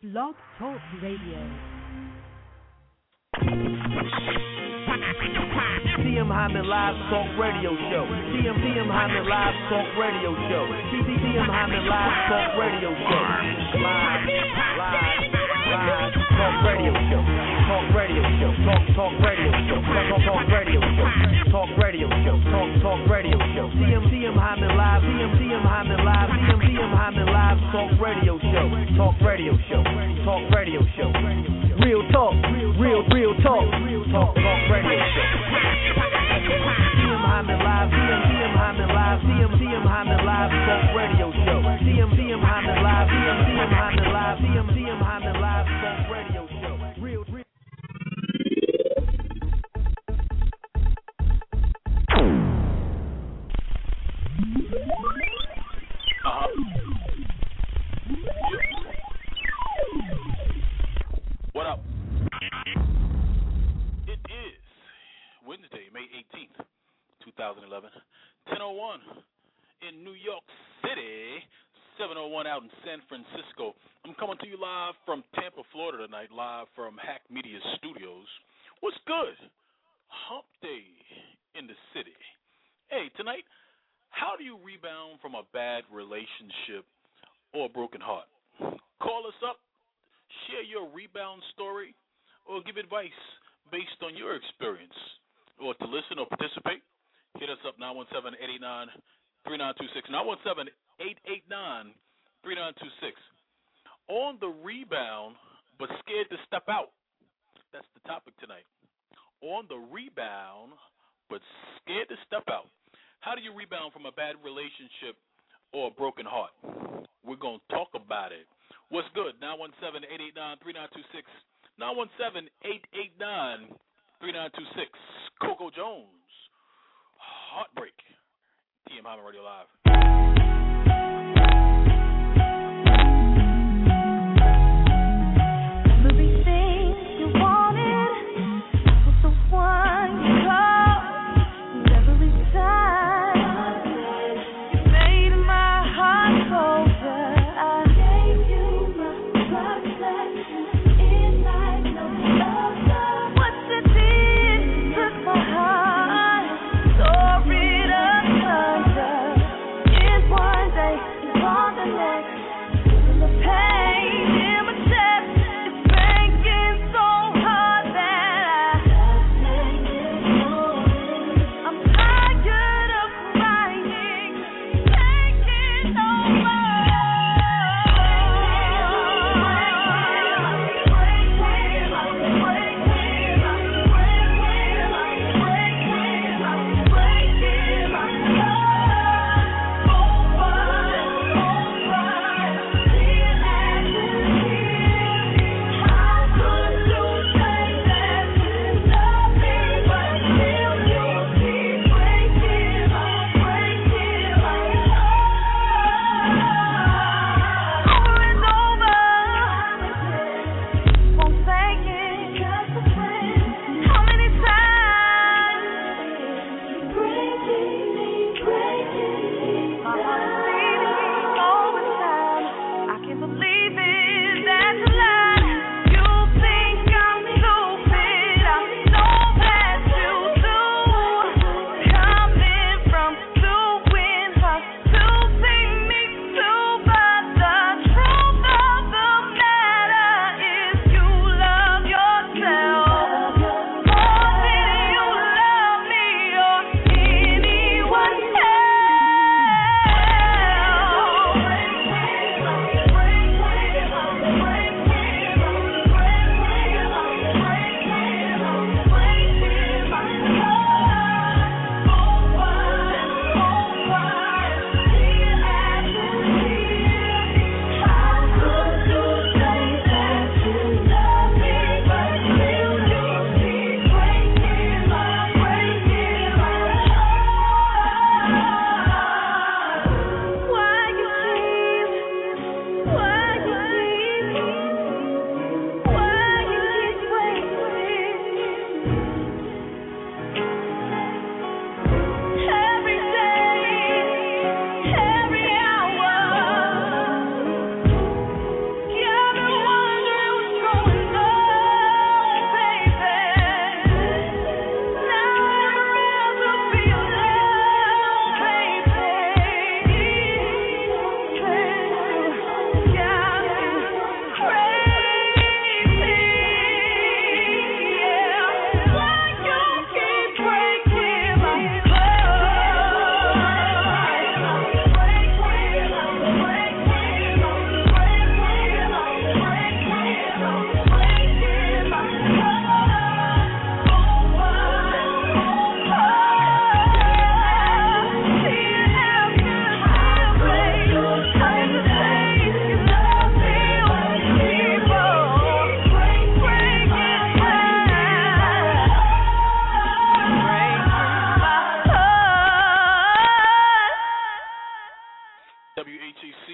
Blog Talk Radio. TM Hyman Live Talk Radio Show. TM Hyman Live Talk Radio Show. TM Hyman Live Talk Radio Show. Live Talk Radio Show. Talk Radio Show. Talk Radio Show. Talk Radio Show. Talk Radio Show. Talk Radio Show. TM Hyman Live. TM Hyman Live. TM Hyman Live Talk Radio Show. Talk Radio Show. Talk Radio Show. Real talk. Real talk. Talk Radio Show. TM Hyman Live. TM Hyman Live. TM Hyman Live Talk Radio Show. TM Hyman Live. TM Hyman Live. TM Hyman Live Talk Radio Show. Real. What up? It is Wednesday, May 18th, 2011, 10:01 in New York City, 7:01 out in San Francisco. I'm coming to you live from Tampa, Florida tonight, live from Hack Media Studios. What's good? Hump Day in the city. Hey, tonight, how do you rebound from a bad relationship or a broken heart? Call us up, share your rebound story, or give advice based on your experience. Or to listen or participate, hit us up 917-889-3926. 917-889-3926. On the rebound, but scared to step out. That's the topic tonight. On the rebound, but scared to step out. How do you rebound from a bad relationship or a broken heart? We're going to talk about it. What's good? 917-889-3926. 917-889-3926. Coco Jones. Heartbreak. TM Hyman Radio Live.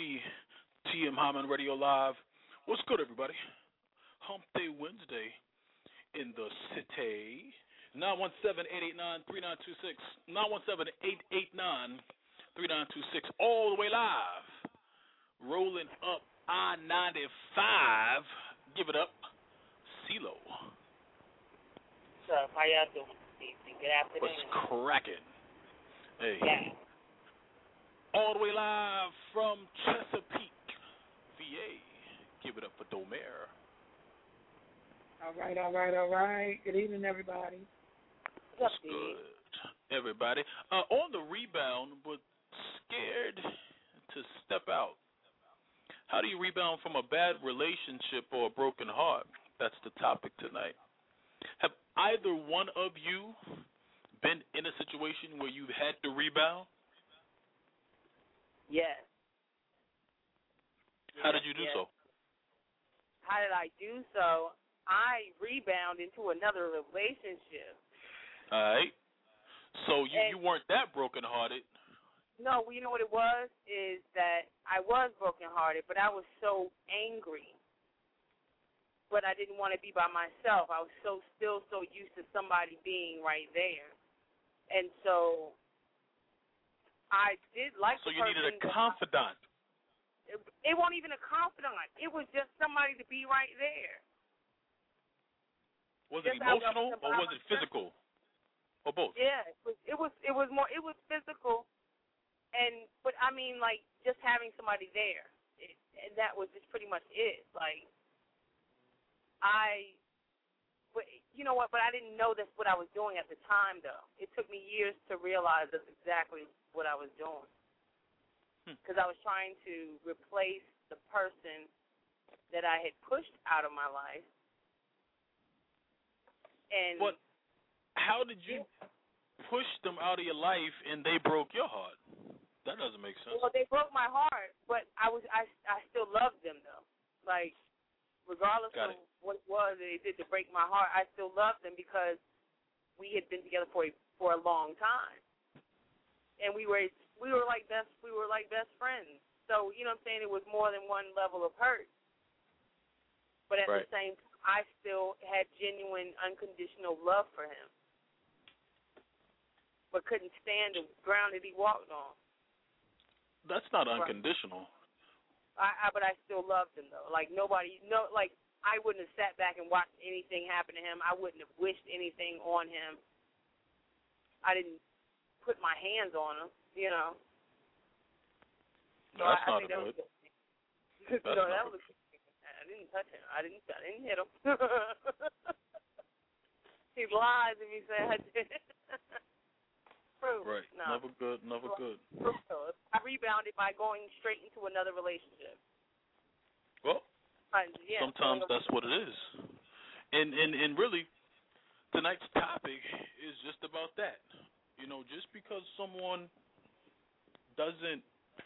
TM Hyman Radio Live. What's good, everybody? Hump Day Wednesday in the city. 917-889-3926. 917-889-3926. All the way live. Rolling up I-95. Give it up. CeeLo. What's up? How y'all doing? Good afternoon. What's cracking? Hey. Yeah. All the way live from Chesapeake, VA. Give it up for Domer. All right. Good evening, everybody. What's good, everybody? On the rebound, but scared to step out. How do you rebound from a bad relationship or a broken heart? That's the topic tonight. Have either one of you been in a situation where you've had to rebound? Yes. How did you do so? How did I do so? I rebound into another relationship. All right. So you weren't that brokenhearted. No, you know what it was? Is that I was brokenhearted, but I was so angry. But I didn't want to be by myself. I was still so used to somebody being right there. And so I did like the person. So you needed a confidant. It wasn't even a confidant. It was just somebody to be right there. Was it emotional or was it physical? Or both? Yeah, it was physical, but I mean, like, just having somebody there, and that was just pretty much it. Like, but you know what? But I didn't know that's what I was doing at the time, though. It took me years to realize that's exactly what I was doing, because I was trying to replace the person that I had pushed out of my life. And what? How did you push them out of your life and they broke your heart? That doesn't make sense. Well, they broke my heart, but I still loved them, though. Like, regardless of what it was that they did to break my heart, I still loved them because we had been together for a long time, and we were like best friends. So you know what I'm saying? It was more than one level of hurt, but at the same time, I still had genuine, unconditional love for him, but couldn't stand the ground that he walked on. That's not unconditional. But I still loved him, though. Like, I wouldn't have sat back and watched anything happen to him. I wouldn't have wished anything on him. I didn't put my hands on him, you know. So that's not good. That was I didn't touch him. I didn't hit him. He lies if he said I did. Proof. Right. No. Never good. I rebounded by going straight into another relationship. Well, sometimes that's what it is. And really, tonight's topic is just about that. You know, just because someone doesn't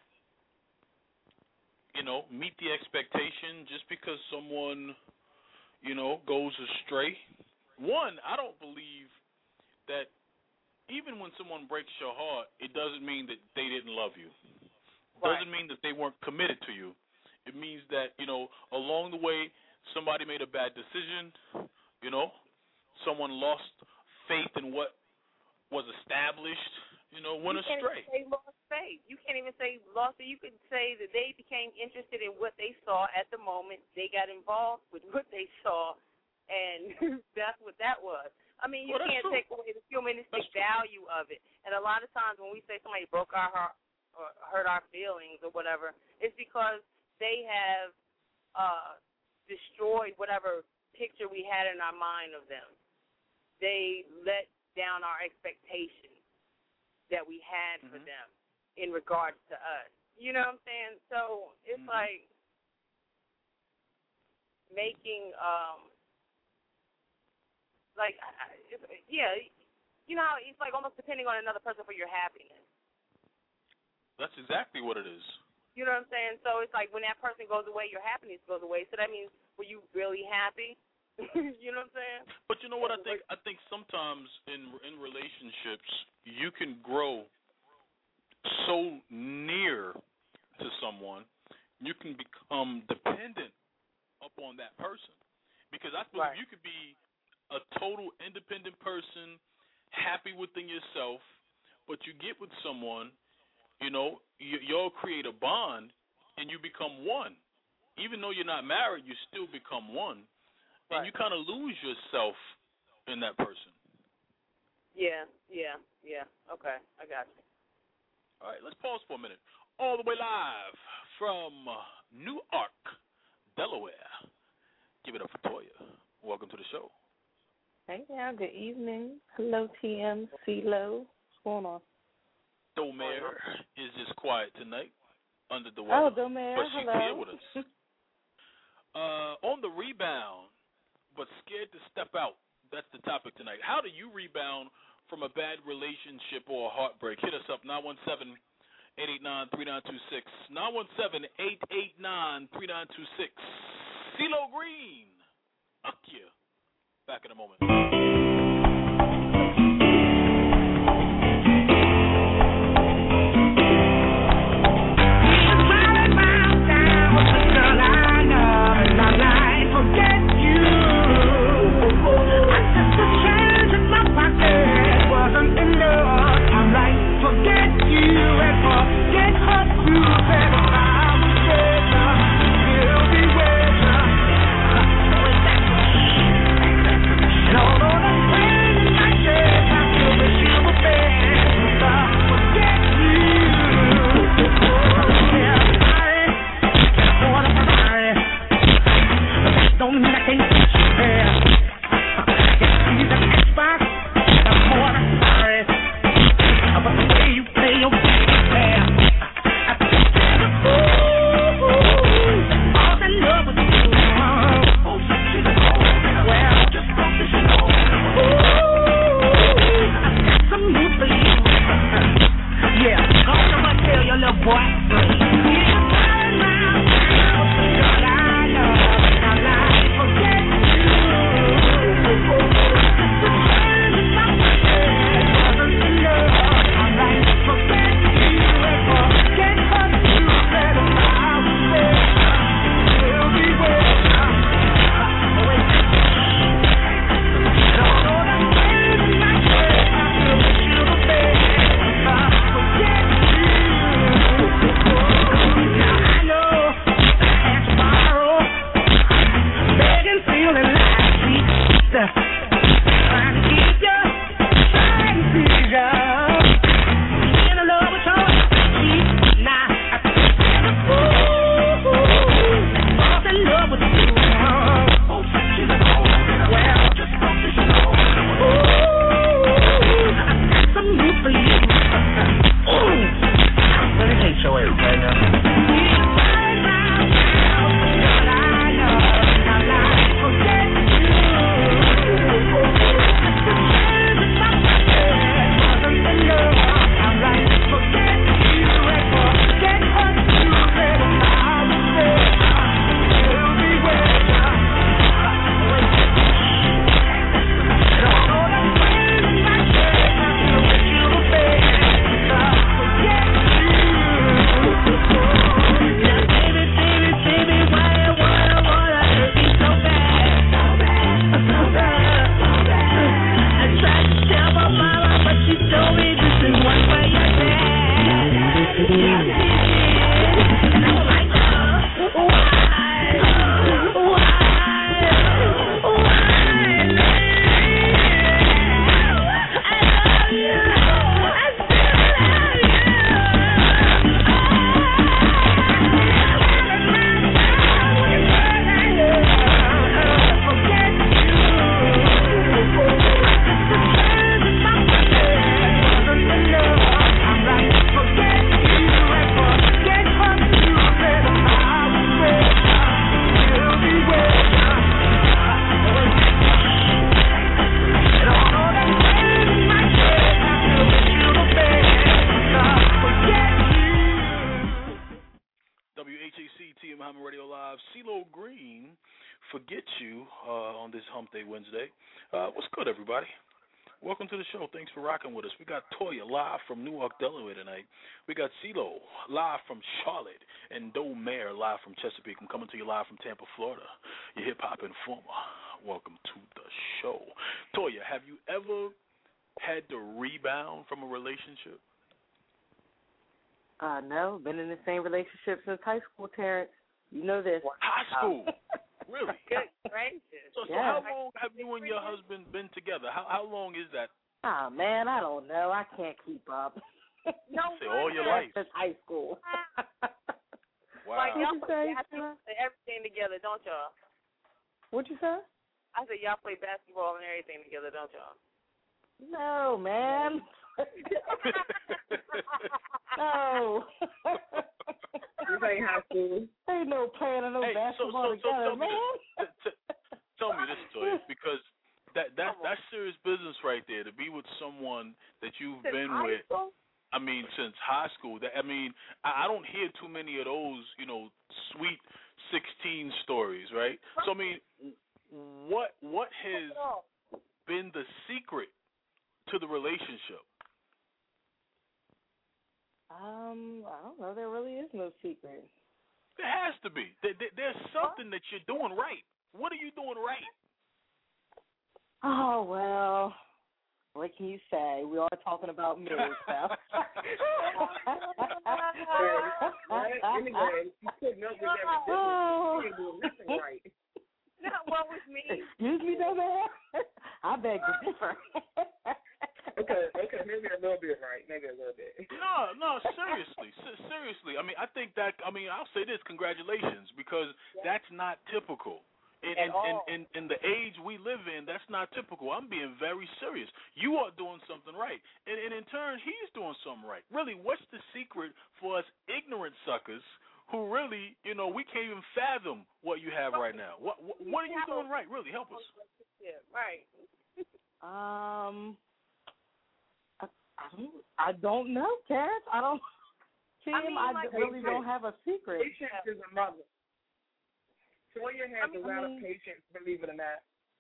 meet the expectation, just because someone, goes astray. One, I don't believe that even when someone breaks your heart, it doesn't mean that they didn't love you. It doesn't mean that they weren't committed to you. It means that, along the way, somebody made a bad decision, someone lost faith in what was established, went astray. You can't even say lost faith. You can't even say lost faith. You could say that they became interested in what they saw at the moment. They got involved with what they saw, and that's what that was. I mean, you can't take away the humanistic value of it. And a lot of times when we say somebody broke our heart or hurt our feelings or whatever, it's because they have destroyed whatever picture we had in our mind of them. They let down our expectations that we had for them in regards to us. You know what I'm saying? So it's like making, it's like almost depending on another person for your happiness. That's exactly what it is. You know what I'm saying? So it's like when that person goes away, your happiness goes away. So that means, were you really happy? You know what I'm saying? But you know what I think? I think sometimes in relationships you can grow so near to someone you can become dependent upon that person. Because I believe you could be a total independent person, happy within yourself, but you get with someone, you'll create a bond, and you become one. Even though you're not married, you still become one, and you kind of lose yourself in that person. Yeah. Okay, I got you. All right, let's pause for a minute. All the way live from Newark, Delaware. Give it up for Toya. Welcome to the show. Hey now, good evening. Hello, TM, CeeLo. What's going on? Domer is just quiet tonight, under the Oh, weather. Domer, but she's hello. here with us. On the rebound, but scared to step out. That's the topic tonight. How do you rebound from a bad relationship or a heartbreak? Hit us up, 917-889-3926. 917-889-3926. CeeLo Green. Fuck you. Back in a moment. Welcome to the show. Thanks for rocking with us. We got Toya live from Newark, Delaware tonight. We got CeeLo live from Charlotte and Doe Mayer live from Chesapeake. I'm coming to you live from Tampa, Florida. Your hip-hop informer. Welcome to the show. Toya, have you ever had to rebound from a relationship? No. Been in the same relationship since high school, Terrence. You know this. High school? Really? Good gracious. So how long have you and your husband been together? How long is that? Oh, man, I don't know. I can't keep up. No, say all your life. Since high school. Wow. Like, y'all What'd you say, play everything together, don't y'all? What'd you say? I said y'all play basketball and everything together, don't y'all? No, man. No. This ain't high school. Ain't no playing no basketball together, man. Tell me this, Toya, because that's serious business right there. To be with someone that you've been with, I mean, since high school. I don't hear too many of those, sweet 16 stories, right? So I mean, what has been the secret to the relationship? I don't know. There really is no secret. There has to be. There's something that you're doing right. What are you doing right? Oh, well, what can you say? We are talking about me, so. Anyway, you couldn't know with everything. You ain't doing nothing right. Not what with me. Excuse me, though, man. I beg to differ. Okay, maybe a little bit right. Maybe a little bit. No, seriously. I mean, I think I'll say this, congratulations, because that's not typical. In the age we live in, that's not typical. I'm being very serious. You are doing something right. And in turn, he's doing something right. Really, what's the secret for us ignorant suckers who really, we can't even fathom what you have right now? What are you doing right? Really, help us. Yeah, right. I don't know, Terrence. I don't. I really don't have a secret. Patience is a mother. Toya has a lot of patience, believe it or not.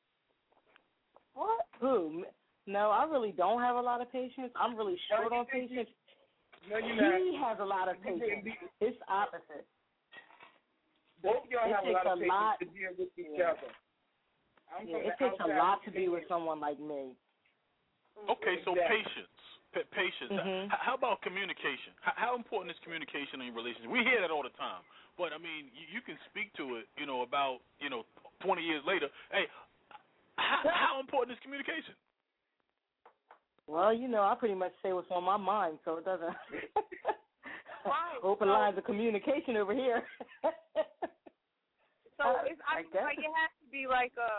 What? Who? No, I really don't have a lot of patience. I'm really short on patience. No, you're not. He has a lot of patience. It's opposite. Both of y'all have a lot of patience to deal with each other. It takes a lot to be with someone like me. Okay, so patience. Patience. Mm-hmm. How about communication? How important is communication in your relationship? We hear that all the time, but I mean, you can speak to it, about 20 years later. Hey, how important is communication? Well, I pretty much say what's on my mind, so it doesn't open lines of communication over here. So it's, I guess like it has to be like a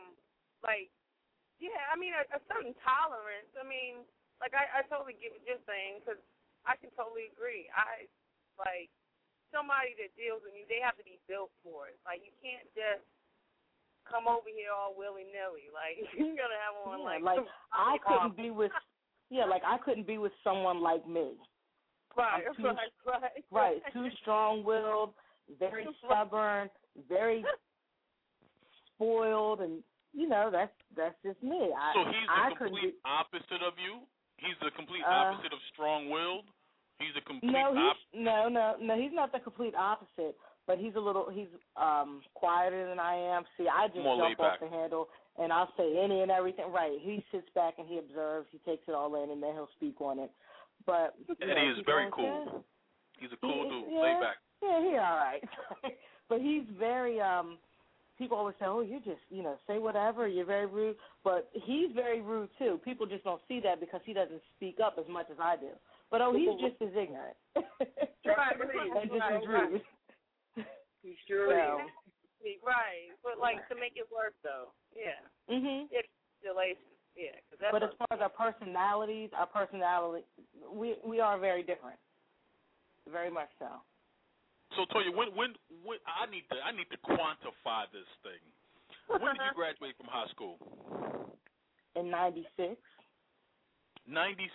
a certain tolerance. I mean, like I totally get what you're saying, because I can totally agree. I like somebody that deals with you. They have to be built for it. Like, you can't just come over here all willy nilly. Like, you're gonna have one I couldn't be with I couldn't be with someone like me. Right. Too strong-willed, very stubborn, very spoiled, and that's just me. So he's the complete opposite of you? He's the complete opposite of strong-willed? He's the complete opposite? No, he's not the complete opposite, but he's quieter than I am. See, I just jump off the handle, and I'll say any and everything. Right, he sits back and he observes, he takes it all in, and then he'll speak on it. But and he is very cool. He's a cool dude, laid back. Yeah, he's all right. But he's very, people always say, oh, you just, say whatever, you're very rude. But he's very rude, too. People just don't see that because he doesn't speak up as much as I do. But, he's just as ignorant. And just as rude. He sure is. Right. But, to make it work, though, yeah. Mm-hmm. It's relations, yeah. But as far as our personalities, we are very different. Very much so. So, Toya, when I need to quantify this thing. When did you graduate from high school? In 96. 96.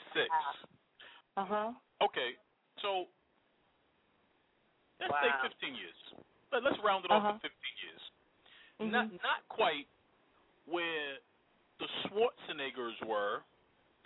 Okay, so let's say 15 years. Let's round it off to 15 years. Mm-hmm. Not quite where the Schwarzeneggers were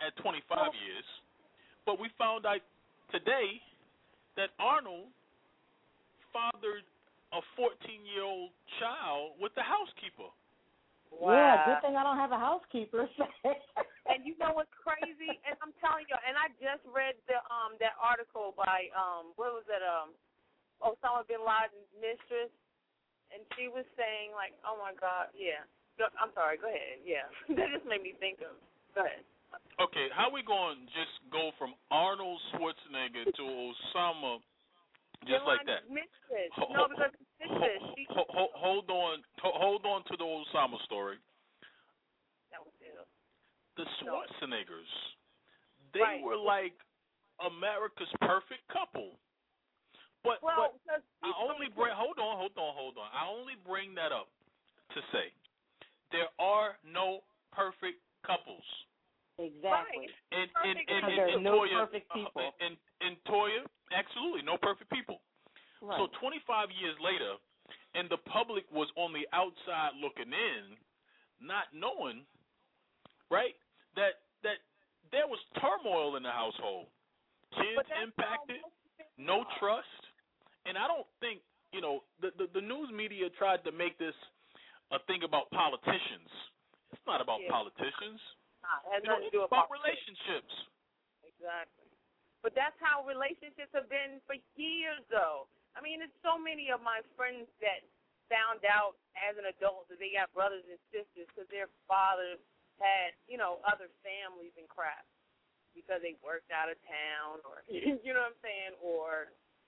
at 25 years, but we found out today that Arnold fathered a 14-year-old child with the housekeeper. Wow. Yeah, good thing I don't have a housekeeper. And you know what's crazy? And I'm telling you, and I just read the that article by what was it? Osama bin Laden's mistress, and she was saying like, oh my God, yeah. I'm sorry, go ahead. Yeah, that just made me think of. Go ahead. Okay, how we going to just go from Arnold Schwarzenegger to Osama just like that? Mistress. No, because mistress. Hold on to the Osama story. That was it. The Schwarzeneggers, they were like America's perfect couple. But I only bring hold on. I only bring that up to say there are no perfect couples. Exactly. And there's no perfect people. And Toya, absolutely no perfect people. Right. So 25 years later, and the public was on the outside looking in, not knowing, right, that there was turmoil in the household. Kids impacted, no trust. And I don't think, the news media tried to make this a thing about politicians. It's not about politicians. It has nothing to do with about relationships. Exactly. But that's how relationships have been for years, though. I mean, there's so many of my friends that found out as an adult that they got brothers and sisters because their fathers had, other families and crap because they worked out of town or, you know what I'm saying, or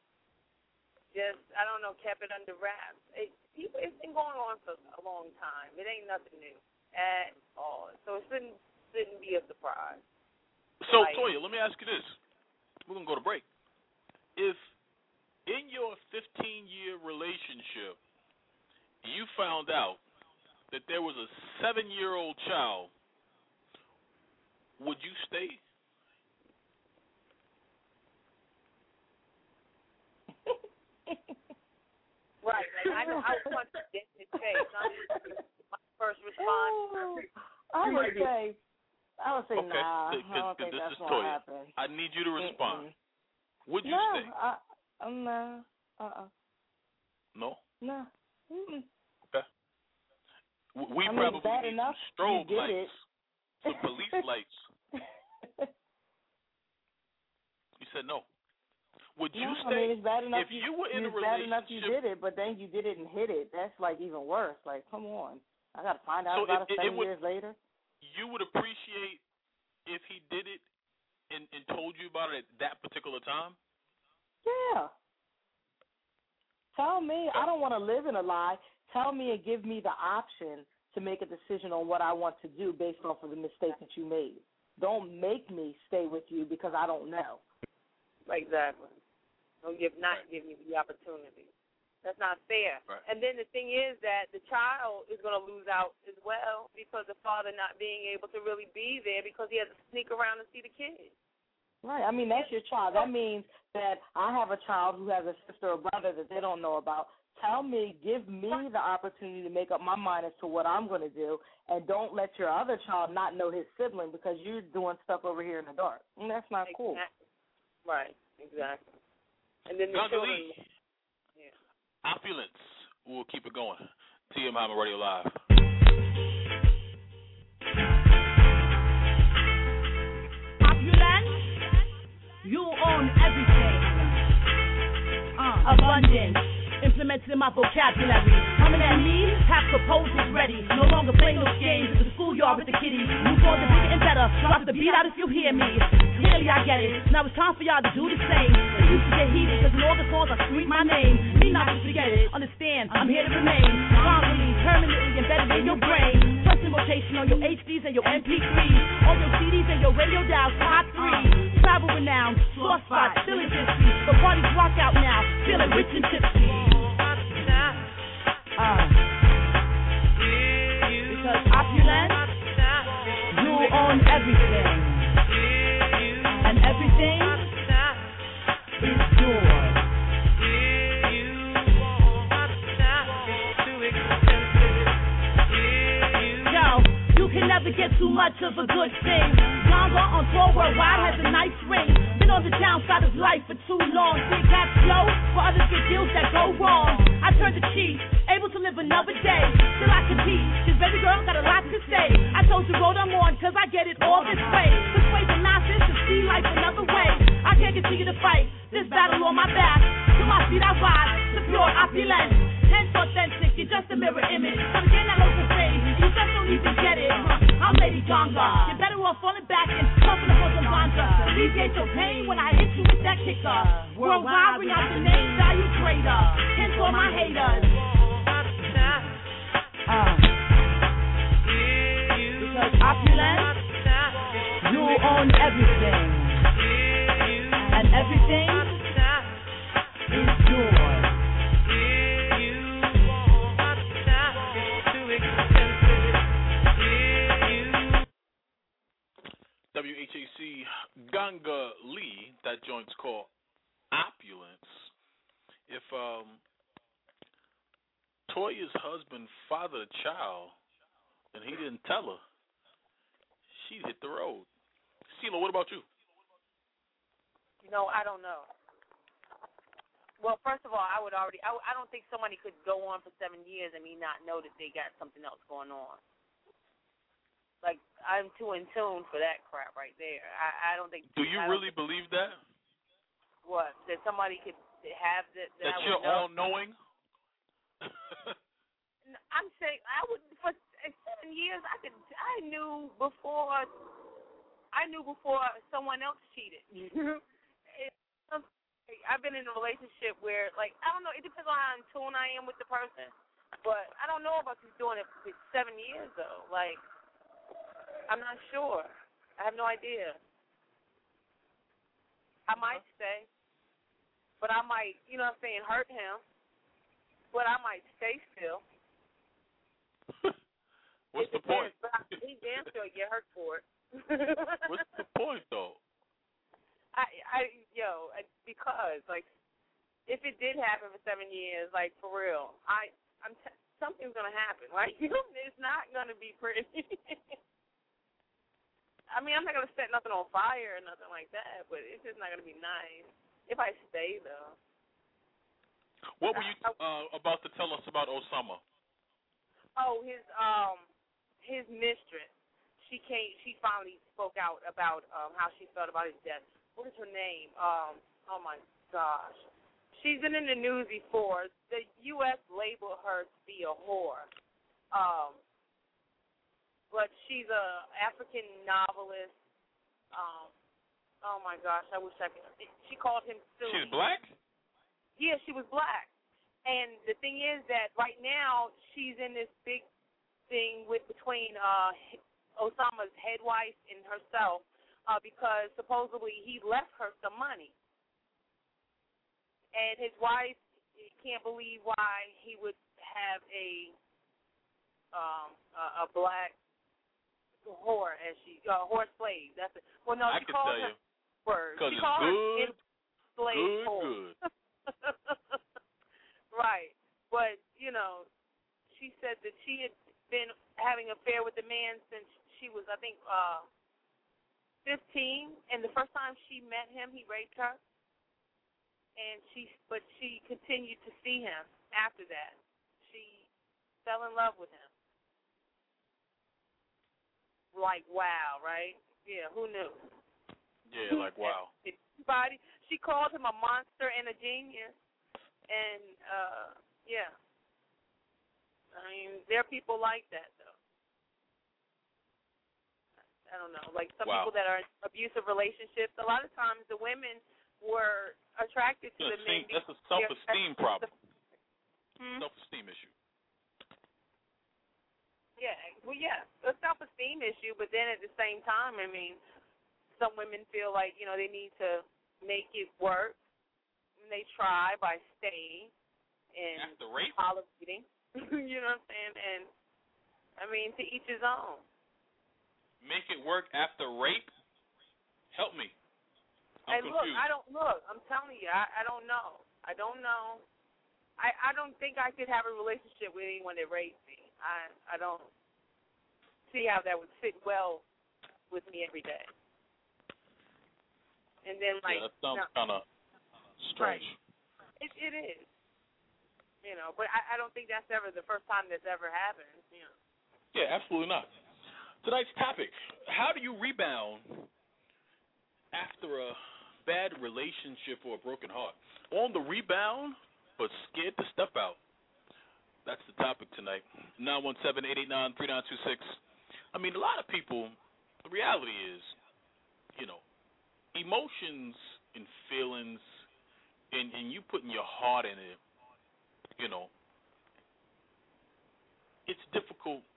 just, I don't know, kept it under wraps. It's been going on for a long time. It ain't nothing new at all. So it shouldn't be a surprise. So, Toya, let me ask you this. We're going to go to break. If in your 15-year relationship you found out that there was a 7-year-old child, would you stay? Right. Like, I want to get the chase. My first response. I would say okay. nah. I don't think that's going to happen. I need you to respond. Would you stay? No. No? No. Okay. We probably need some strobe lights, some police lights. You said no. Would you stay? I mean, it's bad enough if you were in a relationship. Bad enough you did it, but then you did it and hit it. That's like even worse. Like, come on. I got to find out about it 7 years later. You would appreciate if he did it and told you about it at that particular time? Yeah. Tell me. I don't want to live in a lie. Tell me and give me the option to make a decision on what I want to do based off of the mistake that you made. Don't make me stay with you because I don't know. Exactly. Don't give me the opportunity. That's not fair. Right. And then the thing is that the child is going to lose out as well because the father not being able to really be there because he has to sneak around and see the kid. Right. I mean, that's your child. That means that I have a child who has a sister or brother that they don't know about. Tell me, give me the opportunity to make up my mind as to what I'm going to do, and don't let your other child not know his sibling because you're doing stuff over here in the dark. And that's not cool. Right. Exactly. And then the children. Opulence. We'll keep it going. TM Hyman Radio Live. Opulence. You own everything. Abundance. Implemented in my vocabulary. Coming at me, have proposals ready. No longer play those games in the schoolyard with the kiddies. Move on to bigger and better. Drop the beat out if you hear me. Clearly I get it. Now it's time for y'all to do the same. It used to get heated because in all the calls I scream my name. Me not to forget it. Understand, I'm here to remain. Finally, permanently embedded in your brain. Pressing rotation on your HDs and your MP3s. On your CDs and your radio dials, hot 3. Travel renowned, source spot, feeling tipsy. The party's rock out now, feeling rich and tipsy. Because opulence, you own everything. And everything is yours. Yo, you can never never get too much of a good thing. Ganga on tour worldwide has a nice ring. Been on the downside of life for too long. See caps slow for others get deals that go wrong. I turned to cheat, able to live another day. Still I compete, this baby girl got a lot to say. I told you road I'm on, cause I get it all this way. Persuade the masses to see life another way. I can't continue to fight this battle on my back. To my feet I rise, to pure opulence. Hence authentic, you're just a mirror image. So to gain that local fame, you just don't even get it. I'm Lady Ganga. You're better off falling back and pumping up on some Bonza. Alleviate your pain when I hit you with that kicker. Worldwide, bring out the name value trader. Hence all my haters. Because opulence, you own everything. And everything is yours. WHAC Ganga Lee, that joint's called Opulence. If Toya's husband fathered a child and he didn't tell her, she'd hit the road. CeeLo, what about you? I don't know. Well, first of all, I don't think somebody could go on for 7 years and me not know that they got something else going on. Like, I'm too in tune for that crap right there. I don't think. Do you really believe that? What? That somebody could have that? That you're all-knowing? I'm saying for 7 years. I knew before someone else cheated. I've been in a relationship where, like, I don't know. It depends on how in tune I am with the person, but I don't know about you doing it for 7 years though. Like, I'm not sure. I have no idea. I might stay, but I might, hurt him. But I might stay still. What's the point? He damn sure get hurt for it. What's the point, though? Because, like, if it did happen for 7 years, like, for real, something's gonna happen. Like, it's not gonna be pretty. I mean, I'm not gonna set nothing on fire or nothing like that, but it's just not gonna be nice if I stay though. What were you about to tell us about Osama? Oh, his mistress. She finally spoke out about how she felt about his death. What is her name? Oh my gosh. She's been in the news before. The U.S. labeled her to be a whore. But she's a African novelist. Oh my gosh, I wish I could. She called him silly. She's black? Yeah, she was black. And the thing is that right now she's in this big thing between Osama's head wife and herself because supposedly he left her some money. And his wife can't believe why he would have a black whore as whore slave. That's it. Well, no, she called her word. She called her slave whore. Right, but she said that she had been having an affair with the man since she was, I think, 15, and the first time she met him, he raped her. And she continued to see him after that. She fell in love with him. Like, wow, right? Yeah, who knew? Yeah, like, wow. She called him a monster and a genius. And, yeah. I mean, there are people like that, though. I don't know. Like, some people that are in abusive relationships, a lot of times the women were attracted to the men. That's a self-esteem problem. Self-esteem issue. Yeah, well, yeah, a self-esteem issue, but then at the same time, I mean, some women feel like, they need to make it work, and they try by staying and tolerating. You know what I'm saying? And, I mean, to each his own. Make it work after rape? Help me. I'm confused. I'm telling you, I don't know. I don't know. I don't think I could have a relationship with anyone that raped me. I don't. see how that would fit well with me every day. And then, like, that sounds kind of strange. Right. It is. You know, but I don't think that's ever the first time that's ever happened. You know. Yeah, absolutely not. Tonight's topic: how do you rebound after a bad relationship or a broken heart? On the rebound, but scared to step out. That's the topic tonight. 917-889-3926. I mean, a lot of people, the reality is, you know, emotions and feelings and you putting your heart in it, you know, it's difficult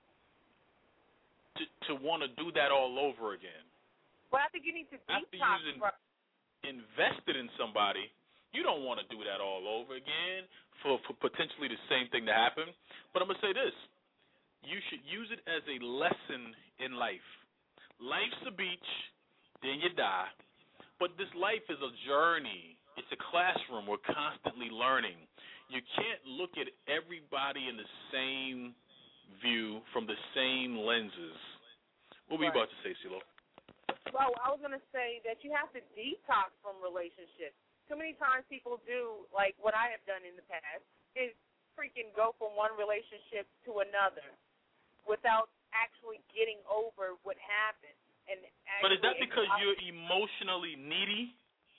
to want to do that all over again. Well, I think you need to after detox. You've invested in somebody, you don't want to do that all over again for potentially the same thing to happen. But I'm going to say this. You should use it as a lesson in life. Life's a beach, then you die. But this life is a journey. It's a classroom. We're constantly learning. You can't look at everybody in the same view from the same lenses. What were you about to say, CeeLo? Well, I was going to say that you have to detox from relationships. Too many times people do, like what I have done in the past, is freaking go from one relationship to another without actually getting over what happened. But is that because you're emotionally needy?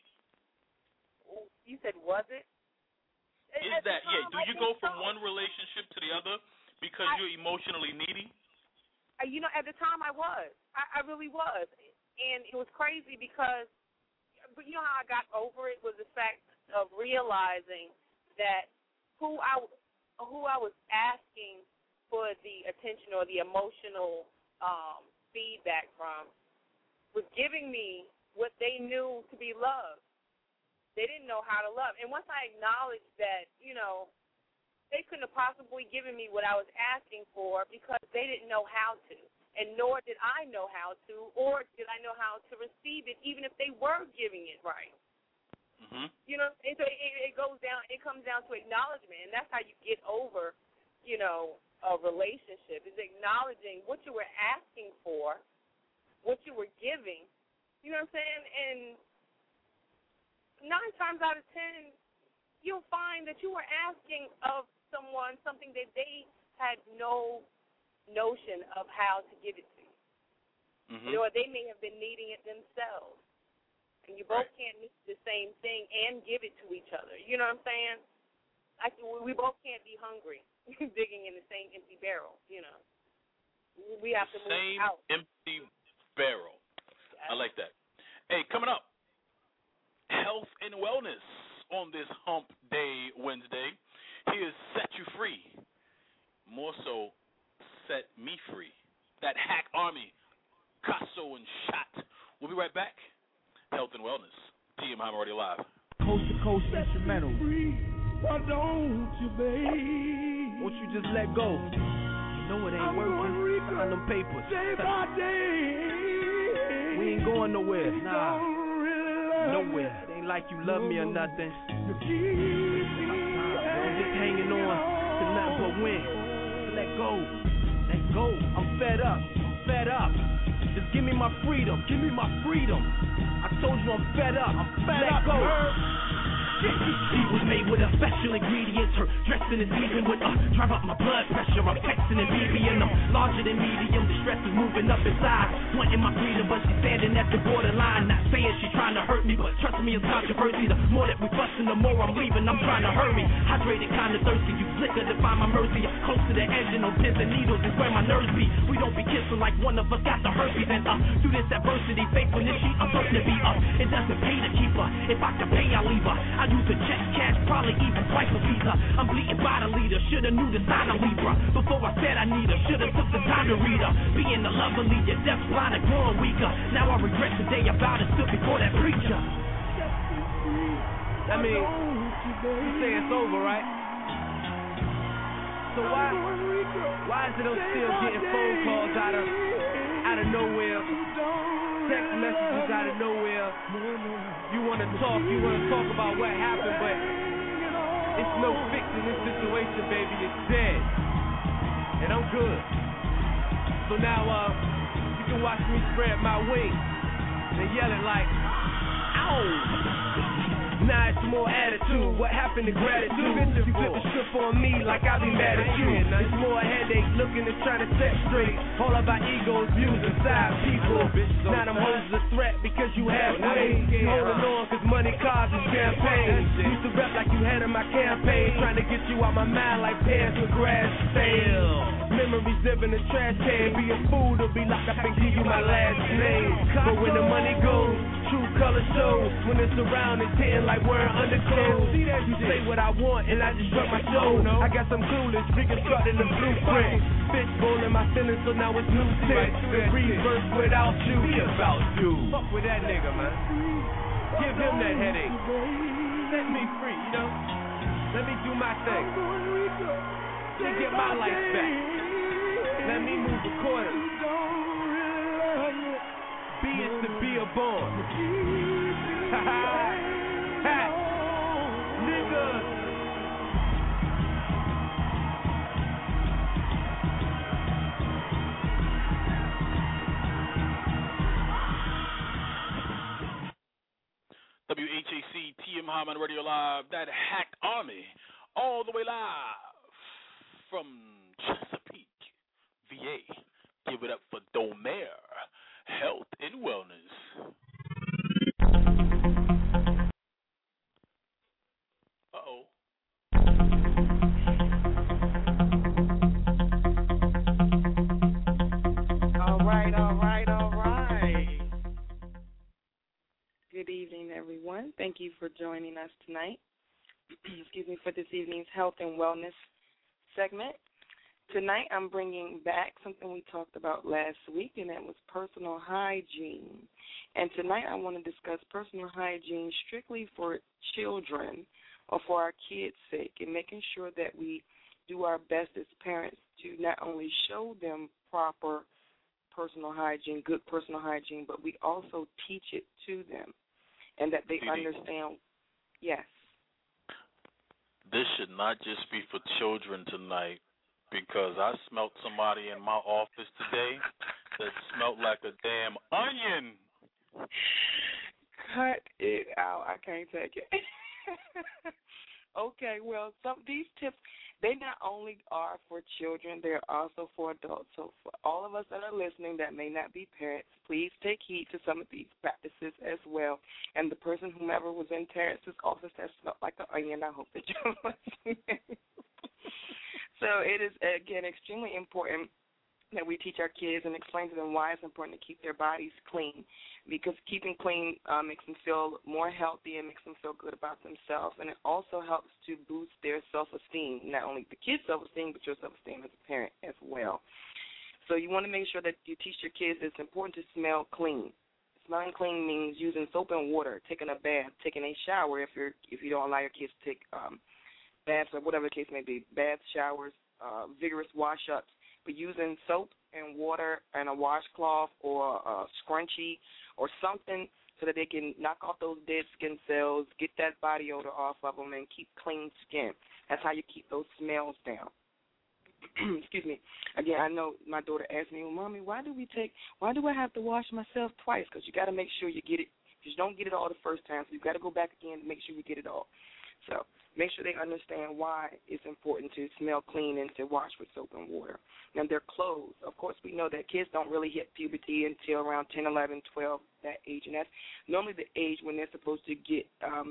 You said, was it? Is that, yeah, do you go from one relationship to the other because you're emotionally needy? You know, at the time I was. I really was. And it was crazy because, but you know how I got over it was the fact of realizing that who I was asking for the attention or the emotional feedback from was giving me what they knew to be love. They didn't know how to love. And once I acknowledged that, you know, they couldn't have possibly given me what I was asking for because they didn't know how to. And nor did I know how to, or did I know how to receive it, even if they were giving it right. Mm-hmm. You know, and so it comes down to acknowledgement, and that's how you get over, you know, a relationship, is acknowledging what you were asking for, what you were giving. You know what I'm saying? And 9 times out of 10, you'll find that you were asking of someone something that they had no notion of how to give it to you. Mm-hmm. Or they may have been needing it themselves. And you both can't need the same thing and give it to each other. You know what I'm saying? We both can't be hungry digging in the same empty barrel, you know. We have to move out. Same empty barrel. Yes. I like that. Hey, coming up, health and wellness on this Hump Day Wednesday. Here's Set You Free. More so, Set Me Free. That hack army, Casso and Shot. We'll be right back. Health and wellness. TM Hyman already live. Coast to coast instrumental. Why don't you, babe? Won't you just let go? You know it ain't working. Sign them papers. Day by day. We ain't going nowhere. Nah. Really nowhere. It ain't like you love me or nothing. You keep me I'm just hanging on to nothing but win. Let go. Let go. I'm fed up. Just give me my freedom. I told you I'm fed up. Let go. He was made with a special ingredients. Her dressing is even with drive up my blood pressure. I'm flexing and BBing them larger than medium. The stress is moving up inside. Wanting my freedom, but she's standing at the borderline. Not saying she's trying to hurt me, but trust me, it's controversy. The more that we fussing, the more I'm leaving. I'm trying to hurry. Hydrated, kinda thirsty. You flicker to find my mercy. Close to the edge and no pins and needles is where my nerves be. We don't be kissing like one of us got the herpes. And through this adversity, faithfulness, I'm certain to be up. It doesn't pay to keep her. If I can pay, I'll leave her. I use a check, cash, probably even twice a visa. I'm bleeding by the leader, shoulda knew the sign of Libra. Before I said I need her, shoulda took the time to read her. Being the lover lead, you're deaf, blind, and growing weaker. Now I regret the day about it, stood before that preacher. I mean, you say it's over, right? So why is it I'm still getting phone calls out of nowhere, text messages out of nowhere? You want to talk about what happened, but it's no fixing this situation, baby. It's dead, and I'm good. So So now, you can watch me spread my wings and yell it like, ow! Now it's more attitude. What happened to gratitude? You flip the script on me like I be mad at you. It's more headache looking and trying to set straight. All about egos, views, and side people. Now them hoes is a threat because you halfway. Holding on cause money causes campaign. Used to rap like you head of my campaign. Trying to get you out my mind like pants with grass stains. Memories live in a trash can. Be a fool to be locked up and give you my last name. But when the money goes, true color shows. When it's around, it's hitting like wearing underclothes. You say what I want and I just struck my show. I got some clueless reconstructing the blueprint. Bitch in my feelings, so now it's new tips. The reverse without you. Be about you. Fuck with that nigga, man. Give him that headache. Set me free, you know. Let me do my thing. Let me get my life back. Let me move accordingly. Be is to be a born. Ha ha. Nigga. WHAC TM Hyman Radio Live, that hacked army, all the way live from Chesapeake, VA. Give it up for Domer Health and Wellness. Uh-oh. All right. Good evening, everyone. Thank you for joining us tonight. Excuse me, for this evening's health and wellness segment. Tonight I'm bringing back something we talked about last week, and that was personal hygiene. And tonight I want to discuss personal hygiene strictly for children or for our kids' sake, and making sure that we do our best as parents to not only show them proper personal hygiene, good personal hygiene, but we also teach it to them and that they understand. Yes. This should not just be for children tonight, because I smelt somebody in my office today that smelled like a damn onion. Cut it out. I can't take it. Okay, well, these tips, they not only are for children, they're also for adults. So for all of us that are listening that may not be parents, please take heed to some of these practices as well. And the person, whomever was in Terrence's office that smelled like an onion, I hope that you're listening. So it is, again, extremely important that we teach our kids and explain to them why it's important to keep their bodies clean, because keeping clean makes them feel more healthy and makes them feel good about themselves, and it also helps to boost their self-esteem, not only the kids' self-esteem, but your self-esteem as a parent as well. So you want to make sure that you teach your kids it's important to smell clean. Smelling clean means using soap and water, taking a bath, taking a shower if you don't allow your kids to take baths or whatever the case may be, baths, showers, vigorous wash-ups, but using soap and water and a washcloth or a scrunchie or something so that they can knock off those dead skin cells, get that body odor off of them, and keep clean skin. That's how you keep those smells down. Excuse me. Again, I know my daughter asked me, well, Mommy, why do I have to wash myself twice? Because you got to make sure you get it. You don't get it all the first time, so you got to go back again to make sure you get it all. So make sure they understand why it's important to smell clean and to wash with soap and water. Now, their clothes. Of course, we know that kids don't really hit puberty until around 10, 11, 12, that age. And that's normally the age when they're supposed to get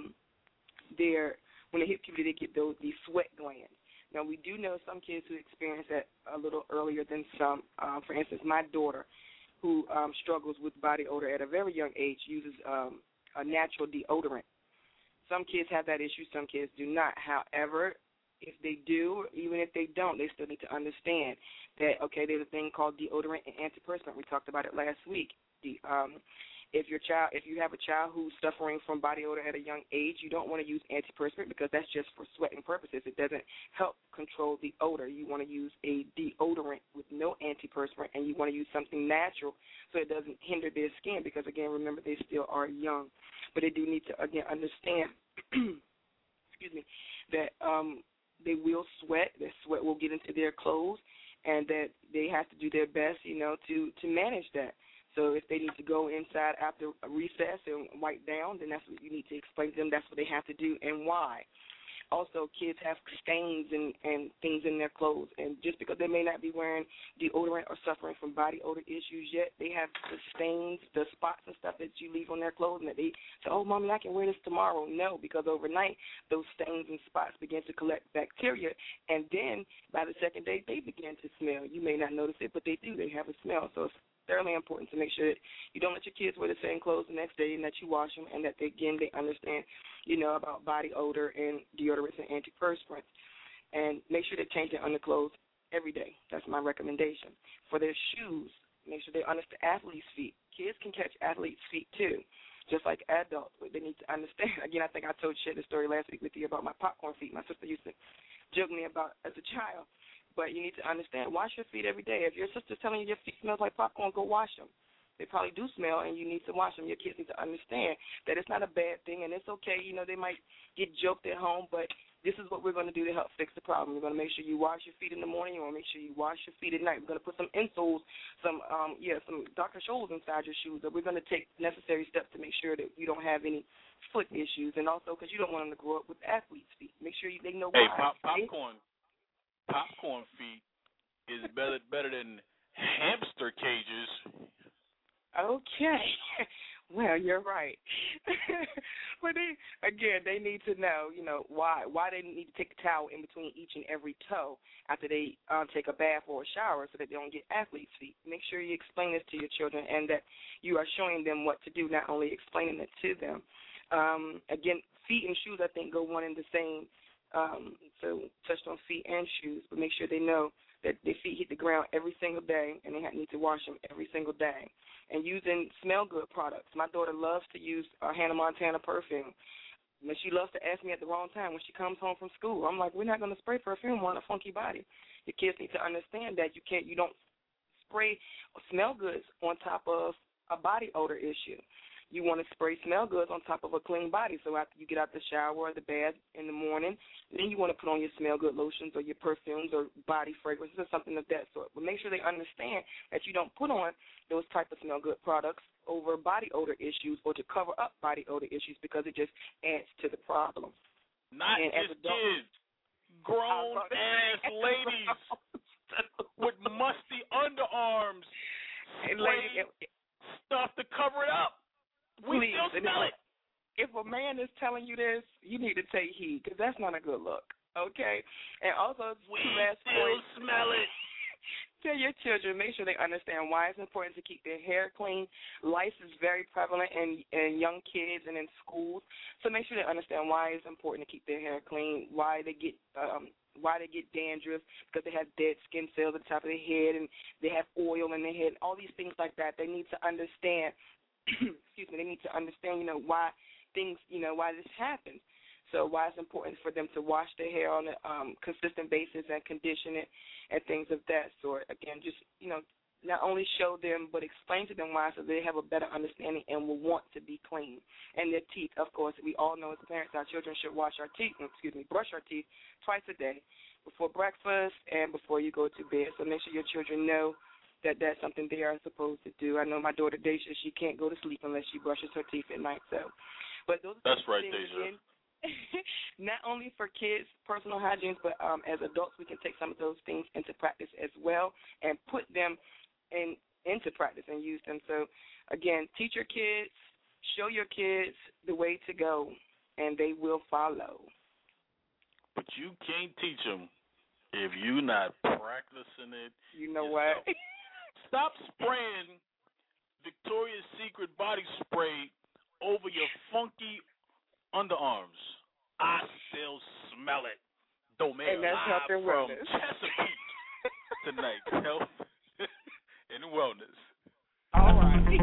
when they hit puberty, they get these sweat glands. Now, we do know some kids who experience that a little earlier than some. For instance, my daughter, who struggles with body odor at a very young age, uses a natural deodorant. Some kids have that issue, some kids do not. However, if they do, even if they don't, they still need to understand that, okay, there's a thing called deodorant and antiperspirant. We talked about it last week. If you have a child who's suffering from body odor at a young age, you don't want to use antiperspirant because that's just for sweating purposes. It doesn't help control the odor. You want to use a deodorant with no antiperspirant, and you want to use something natural so it doesn't hinder their skin because, again, remember, they still are young. But they do need to, again, understand, excuse me, that they will sweat. Their sweat will get into their clothes, and that they have to do their best, to manage that. So if they need to go inside after a recess and wipe down, then that's what you need to explain to them. That's what they have to do and why. Also, kids have stains and things in their clothes, and just because they may not be wearing deodorant or suffering from body odor issues yet, they have the stains, the spots and stuff that you leave on their clothes, and that they say, oh, Mommy, I can wear this tomorrow. No, because overnight those stains and spots begin to collect bacteria, and then by the second day they begin to smell. You may not notice it, but they do. They have a smell. So it's fairly important to make sure that you don't let your kids wear the same clothes the next day and that you wash them, and that, they understand, about body odor and deodorants and antiperspirants. And make sure they change their underclothes every day. That's my recommendation. For their shoes, make sure they understand athletes' feet. Kids can catch athletes' feet, too, just like adults. But they need to understand. Again, I think I shared the story last week with you about my popcorn feet. My sister used to joke me about as a child. But you need to understand, wash your feet every day. If your sister's telling you your feet smell like popcorn, go wash them. They probably do smell, and you need to wash them. Your kids need to understand that it's not a bad thing, and it's okay. They might get joked at home, but this is what we're going to do to help fix the problem. We're going to make sure you wash your feet in the morning. You want to make sure you wash your feet at night. We're going to put some insoles, some Dr. Scholl's inside your shoes. We're going to take necessary steps to make sure that you don't have any foot issues, and also because you don't want them to grow up with athlete's feet. Make sure they know why. Hey, popcorn feet is better than hamster cages. Okay. Well, you're right. But they need to know, why they need to take a towel in between each and every toe after they take a bath or a shower so that they don't get athlete's feet. Make sure you explain this to your children and that you are showing them what to do, not only explaining it to them. Again, feet and shoes, I think, go one and the same. So touched on feet and shoes, but make sure they know that their feet hit the ground every single day and they need to wash them every single day. And using smell-good products. My daughter loves to use Hannah Montana perfume. And she loves to ask me at the wrong time when she comes home from school. I'm like, we're not going to spray perfume on a funky body. Your kids need to understand that you don't spray smell goods on top of a body odor issue. You want to spray smell goods on top of a clean body. So after you get out the shower or the bath in the morning, then you want to put on your smell good lotions or your perfumes or body fragrances or something of that sort. But make sure they understand that you don't put on those type of smell good products over body odor issues or to cover up body odor issues, because it just adds to the problem. Not just kids, grown-ass ladies with musty underarms spraying stuff to cover it up. We still smell it. If a man is telling you this, you need to take heed, because that's not a good look, okay? And also, we still smell it. Tell your children, make sure they understand why it's important to keep their hair clean. Lice is very prevalent in young kids and in schools, so make sure they understand why it's important to keep their hair clean, why they get dandruff, because they have dead skin cells at the top of their head and they have oil in their head, all these things like that. They need to understand. Excuse me, they need to understand, why things, why this happens. So why it's important for them to wash their hair on a consistent basis and condition it and things of that sort. Again, just, not only show them but explain to them why so they have a better understanding and will want to be clean. And their teeth, of course, we all know as parents our children should brush our teeth twice a day, before breakfast and before you go to bed. So make sure your children know that that's something they are supposed to do. I know my daughter, Deja, she can't go to sleep unless she brushes her teeth at night. So, but those are that's right, Deja. Not only for kids' personal hygiene, but as adults, we can take some of those things into practice as well and put them into practice and use them. So, again, teach your kids, show your kids the way to go, and they will follow. But you can't teach them if you're not practicing it. You know yourself. what? Stop spraying Victoria's Secret body spray over your funky underarms. I still smell it. Domain live from wellness. Chesapeake tonight. Health and wellness. All right.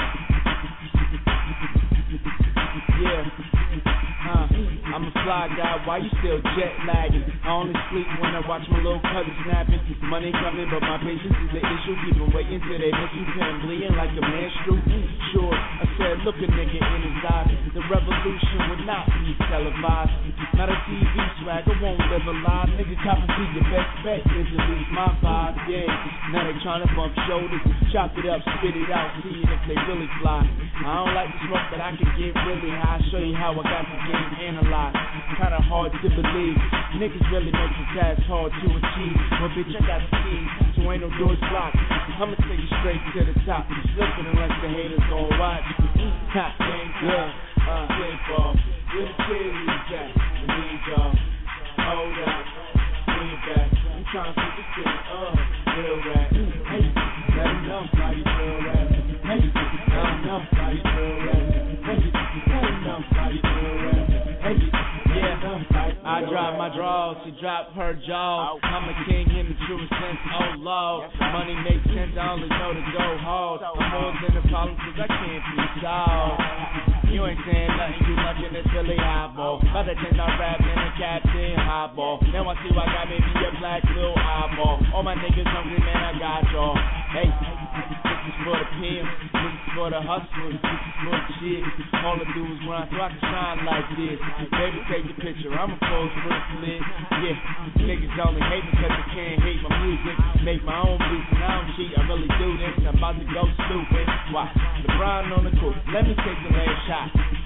I'm a fly guy God, why you still jet lagging? I only sleep when I watch my little cousin snapping. Money coming, but my patience is the issue. Keep them waiting till they miss you, pen bleeding like a menstrual. Sure, I said, look a nigga in his eyes. The revolution would not be televised. Not a TV swag, I won't live a lie. Nigga, copy to your best bet is at least my vibe. Yeah, now they tryna bump shoulders, chop it up, spit it out, see if they really fly. I don't like the smoke, but I can get really high. Show you how I got the game analyzed. Kinda hard to believe. Niggas really make the task hard to achieve. But bitch, I got the keys, so ain't no doors blocked. I'ma take you straight to the top. Slipping unless the haters gon' watch. Ha, yeah, baseball. Where the cheerleaders at? We need y'all. Hold up, bring it back. I'm trying to put this shit up. Real rap. Hey, let them know how you feel rap. Hey, let them know how you feel rap. Hey, let them know how you feel rap. Hey, yeah, I drop my draws, she drop her jaws. I'm a king in the truest sense, oh Lord. Money makes sense, I only know to go hard. I'm more than a problem cause I can't be solved. You ain't saying nothing, you lunching this Philly highball. By the time I rap in a captain highball. Now I see why I got maybe a black little eyeball. All my niggas hungry, man, I got y'all. Hey, this is for the pimp, this is for the hustlers, this is for the shit. All I do is run so I can shine like this. Baby, take the picture, I'ma pose for the split. Yeah, niggas only hate me cause they can't hate my music. Make my own beats and I don't cheat, I really do this. I'm about to go stupid. Watch, LeBron on the court, let me take the last shot.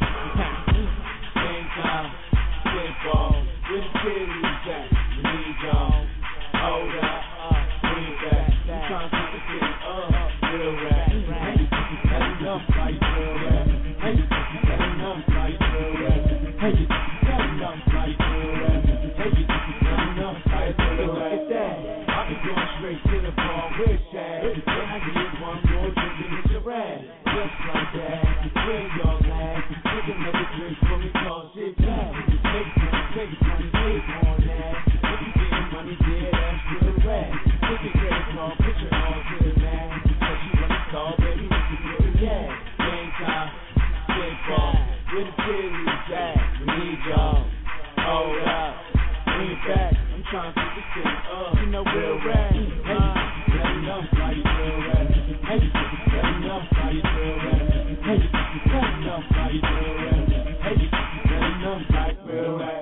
Same time, same ball. Where the cheerleaders at? We need y'all. Hold up, bring it back. I'm trying to put the shit up. Real rap. Hey, let them know how you feel rap. Hey, let them know how you feel rap. Hey, let them know how you feel rap. Hey, let them know how you feel rap. Look at that. I be going straight to the bar with Shaq. Then I get one more drink and it's a rap. Just like that. Where y'all at? Take another drink for me, cause it's back. Take money, take on that. If you getting money, yeah, that's real rap. Take a credit card, put your arm to the man. Cause you wanna call, baby, we can do it, yeah. Game time, game ball. Where the cheerleaders at? We need y'all. Hold up, bring it back. I'm trying to put this thing up. You know, real rap. Hey, let me know how you feel rap. Hey, let me know how you feel rap. Hey, let me know how you feel rap. Hey, let me know how you feel rap.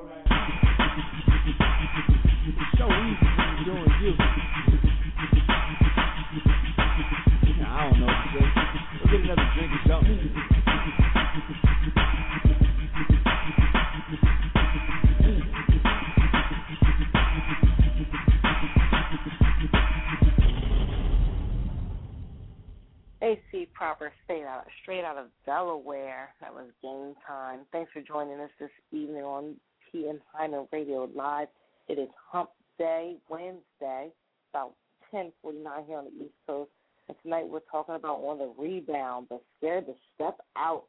It's so easy when you're doing you. I don't know what to say. Go get another drink or something. AC Proper, straight out of Delaware. That was Game Time. Thanks for joining us this evening on TM Hyman Radio Live. It is Hump Day, Wednesday, about 10:49 here on the East Coast. And tonight we're talking about on the rebound, but scared to step out.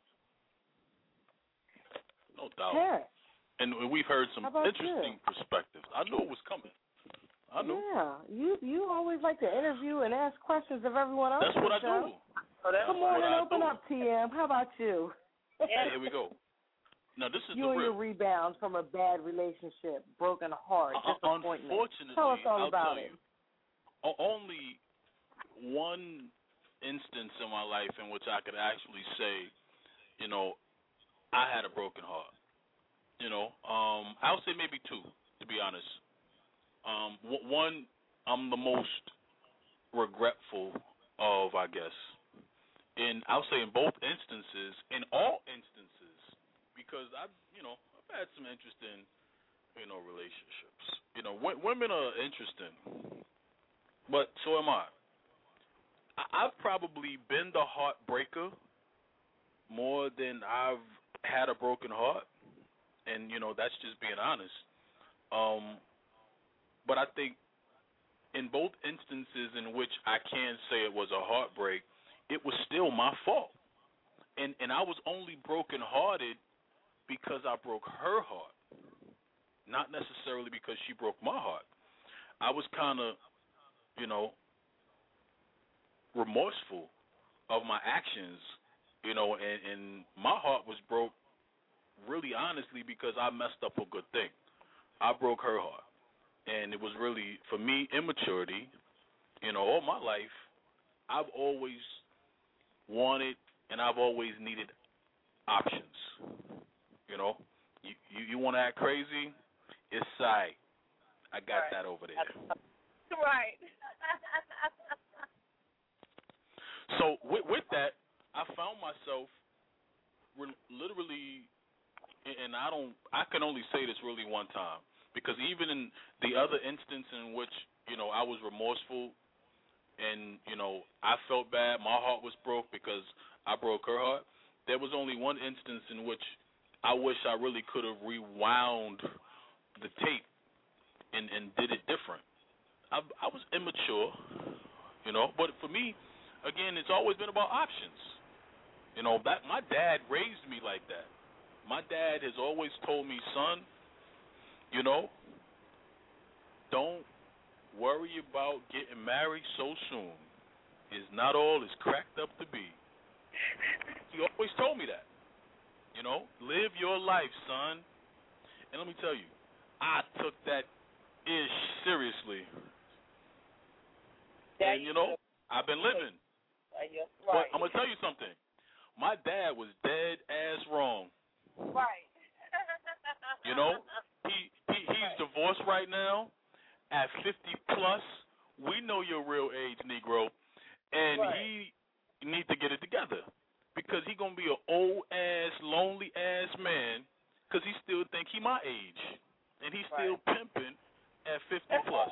No doubt. Parents. And we've heard some interesting perspectives. I knew it was coming. I knew. Yeah, you always like to interview and ask questions of everyone else. That's what I do. Come on and open up, TM. How about you? Yeah, here we go. Now, this is you and your rebounds from a bad relationship, broken heart, disappointment. Unfortunately, tell us all I'll about tell it. You, only one instance in my life in which I could actually say, you know, I had a broken heart. You know, I'll say maybe two, to be honest. One, I'm the most regretful of, I guess. And I'll say in both instances, in all instances, because I've had some interesting, relationships. Women are interesting, but so am I. I've probably been the heartbreaker more than I've had a broken heart, and that's just being honest. But I think in both instances in which I can say it was a heartbreak, it was still my fault. And I was only brokenhearted because I broke her heart, not necessarily because she broke my heart. I was kind of, remorseful of my actions, and my heart was broke really honestly because I messed up a good thing. I broke her heart. And it was really, for me, immaturity. All my life, I've always wanted and I've always needed options. You want to act crazy? It's sight. I got that over there. Right. So with that, I found myself literally, and I can only say this really one time, because even in the other instance in which I was remorseful and I felt bad, my heart was broke because I broke her heart. There was only one instance in which I wish I really could have rewound the tape and did it different. I was immature, but for me, again, it's always been about options. That my dad raised me like that. My dad has always told me, son, don't worry about getting married so soon. It's not all it's cracked up to be. He always told me that. Live your life, son. And let me tell you, I took that ish seriously. And, I've been living. Right. But I'm going to tell you something. My dad was dead ass wrong. Right. He's divorced right now at 50 plus. We know your real age, Negro. And he needs to get it together. Because he going to be an old-ass, lonely-ass man because he still think he my age. And he's still pimping at 50 plus.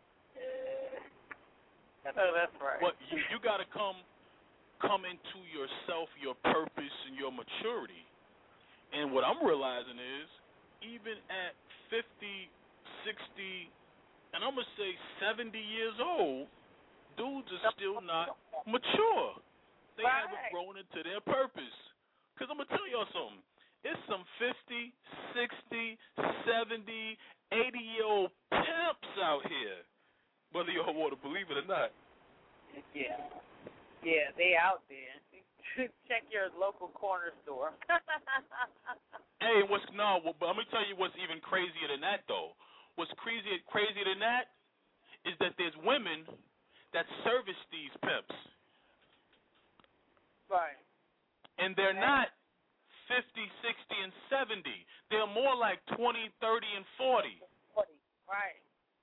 That's right. But you got to come into yourself, your purpose, and your maturity. And what I'm realizing is, even at 50, 60, and I'm going to say 70 years old, dudes are still not mature. They haven't grown into their purpose. Because I'm going to tell y'all something. It's some 50, 60, 70, 80-year-old pimps out here, whether y'all want to believe it or not. Yeah. Yeah, they out there. Check your local corner store. Hey, but I'm going to tell you what's even crazier than that, though. What's crazier than that is that there's women that service these pimps. Right. And they're not 50, 60, and 70. They're more like 20, 30, and 40. Right.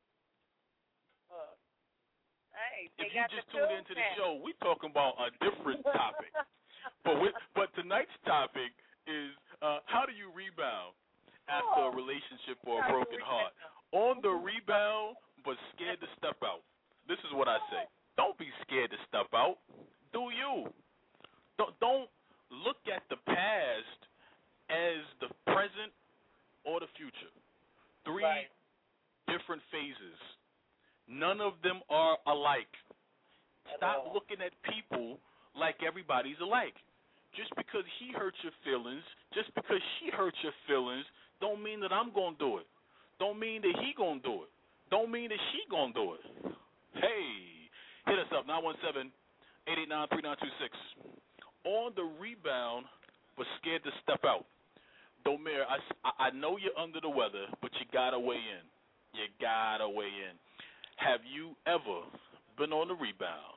Hey, if you just tuned into the show, we're talking about a different topic. But tonight's topic is how do you rebound after a relationship or a broken heart? On the rebound, but scared to step out. This is what I say. Don't be scared to step out. Do you? Don't look at the past as the present or the future. Three different phases. None of them are alike. Stop looking at people like everybody's alike. Just because he hurts your feelings, just because she hurts your feelings, don't mean that I'm going to do it. Don't mean that he going to do it. Don't mean that she going to do it. Hey, hit us up, 917-889-3926. On the rebound, but scared to step out. Domir, I know you're under the weather, but you got to weigh in. You got to weigh in. Have you ever been on the rebound?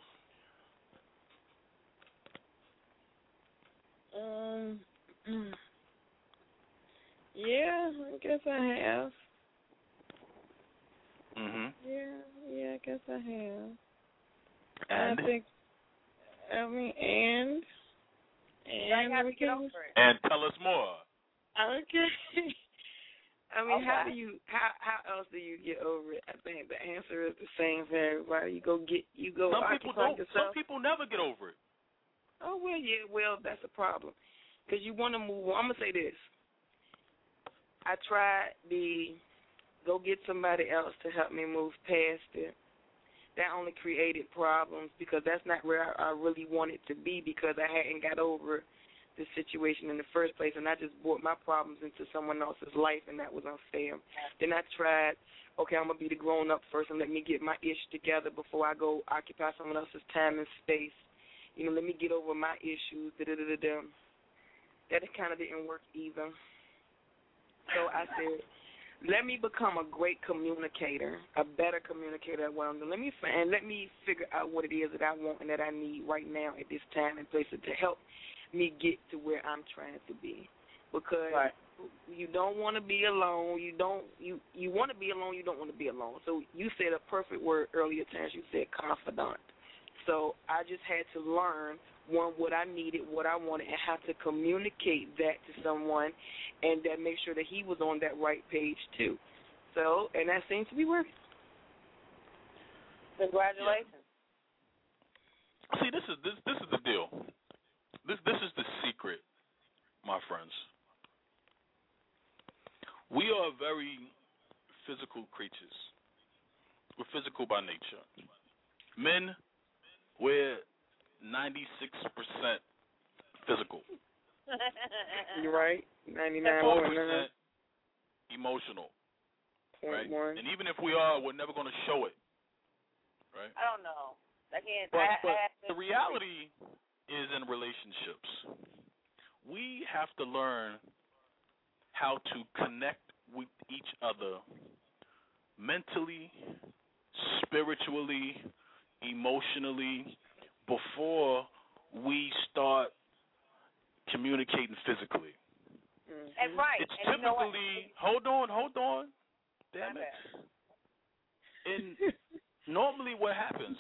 Yeah, I guess I have. Mhm. Yeah, I guess I have. And have to get over it. And tell us more. Okay. How else do you get over it? I think the answer is the same for everybody. Some people never get over it. Oh, well, that's a problem. Because you want to move on. I'm going to say this. I tried to go get somebody else to help me move past it. That only created problems because that's not where I really wanted to be because I hadn't got over the situation in the first place, and I just brought my problems into someone else's life, and that was unfair. Then I tried, okay, I'm going to be the grown-up first and let me get my ish together before I go occupy someone else's time and space. Let me get over my issues, That kind of didn't work either. So I said, let me become a great communicator, a better communicator at what I'm doing. Let me figure out what it is that I want and that I need right now at this time and place to help me get to where I'm trying to be. Because you don't want to be alone. You want to be alone. You don't want to be alone. So you said a perfect word earlier, Terrence. You said confidant. So I just had to learn, one, what I needed, what I wanted, and how to communicate that to someone, and that make sure that he was on that right page too. So, and that seems to be working. Congratulations. See, this is the deal. This is the secret, my friends. We are very physical creatures. We're physical by nature. Men, we're 96% physical. You're right. 99%. 4% emotional. Right? 1. And even if we are, we're never going to show it. Right? I don't know. I can't. But the reality is, in relationships, we have to learn how to connect with each other mentally, spiritually, emotionally, before we start communicating physically. And It's typically, you know what? hold on, damn it. And normally what happens,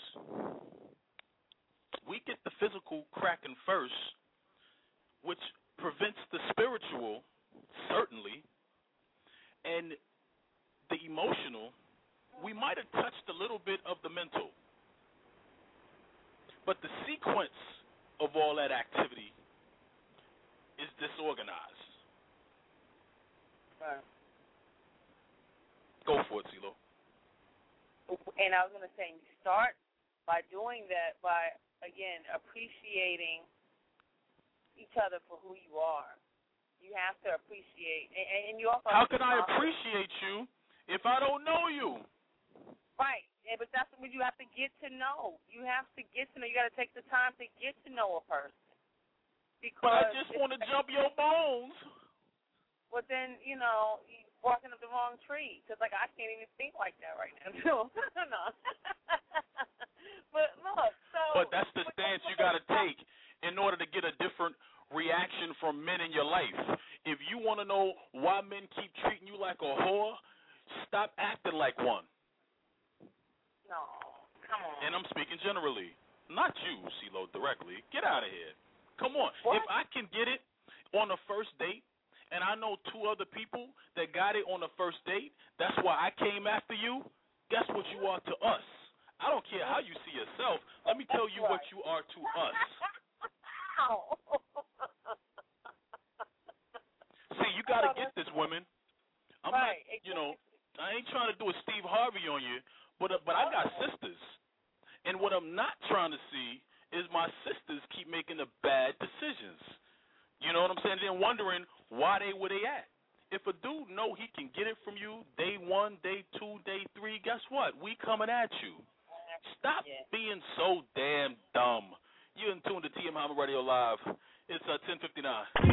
we get the physical cracking first, which prevents the spiritual, certainly, and the emotional. We might have touched a little bit of the mental, but the sequence of all that activity is disorganized. Right. Go for it, CeeLo. And I was going to say, start by doing that by, again, appreciating each other for who you are. You have to appreciate, and you also. How can I appreciate you if I don't know you? Right, but that's what you have to get to know. You have to get to know. You got to take the time to get to know a person. Because but I just want to jump your bones. Well, then, you're barking up the wrong tree. Because, I can't even think like that right now. No. But, look, so. But that's the stance you got to take in order to get a different reaction from men in your life. If you want to know why men keep treating you like a whore, stop acting like one. No, come on. And I'm speaking generally. Not you, CeeLo, directly. Get out of here. Come on. What? If I can get it on the first date, and I know 2 other people that got it on the first date, that's why I came after you, guess what you are to us? I don't care how you see yourself. Let me tell you what you are to us. See, you got to get this, women. I'm not, I ain't trying to do a Steve Harvey on you, but I got sisters. And what I'm not trying to see is my sisters keep making the bad decisions. You know what I'm saying? Then wondering why they where they at. If a dude know he can get it from you day 1, day 2, day 3, guess what? We coming at you. Stop being so damn dumb. You're in tune to TM Hyman Radio Live. It's 10:59.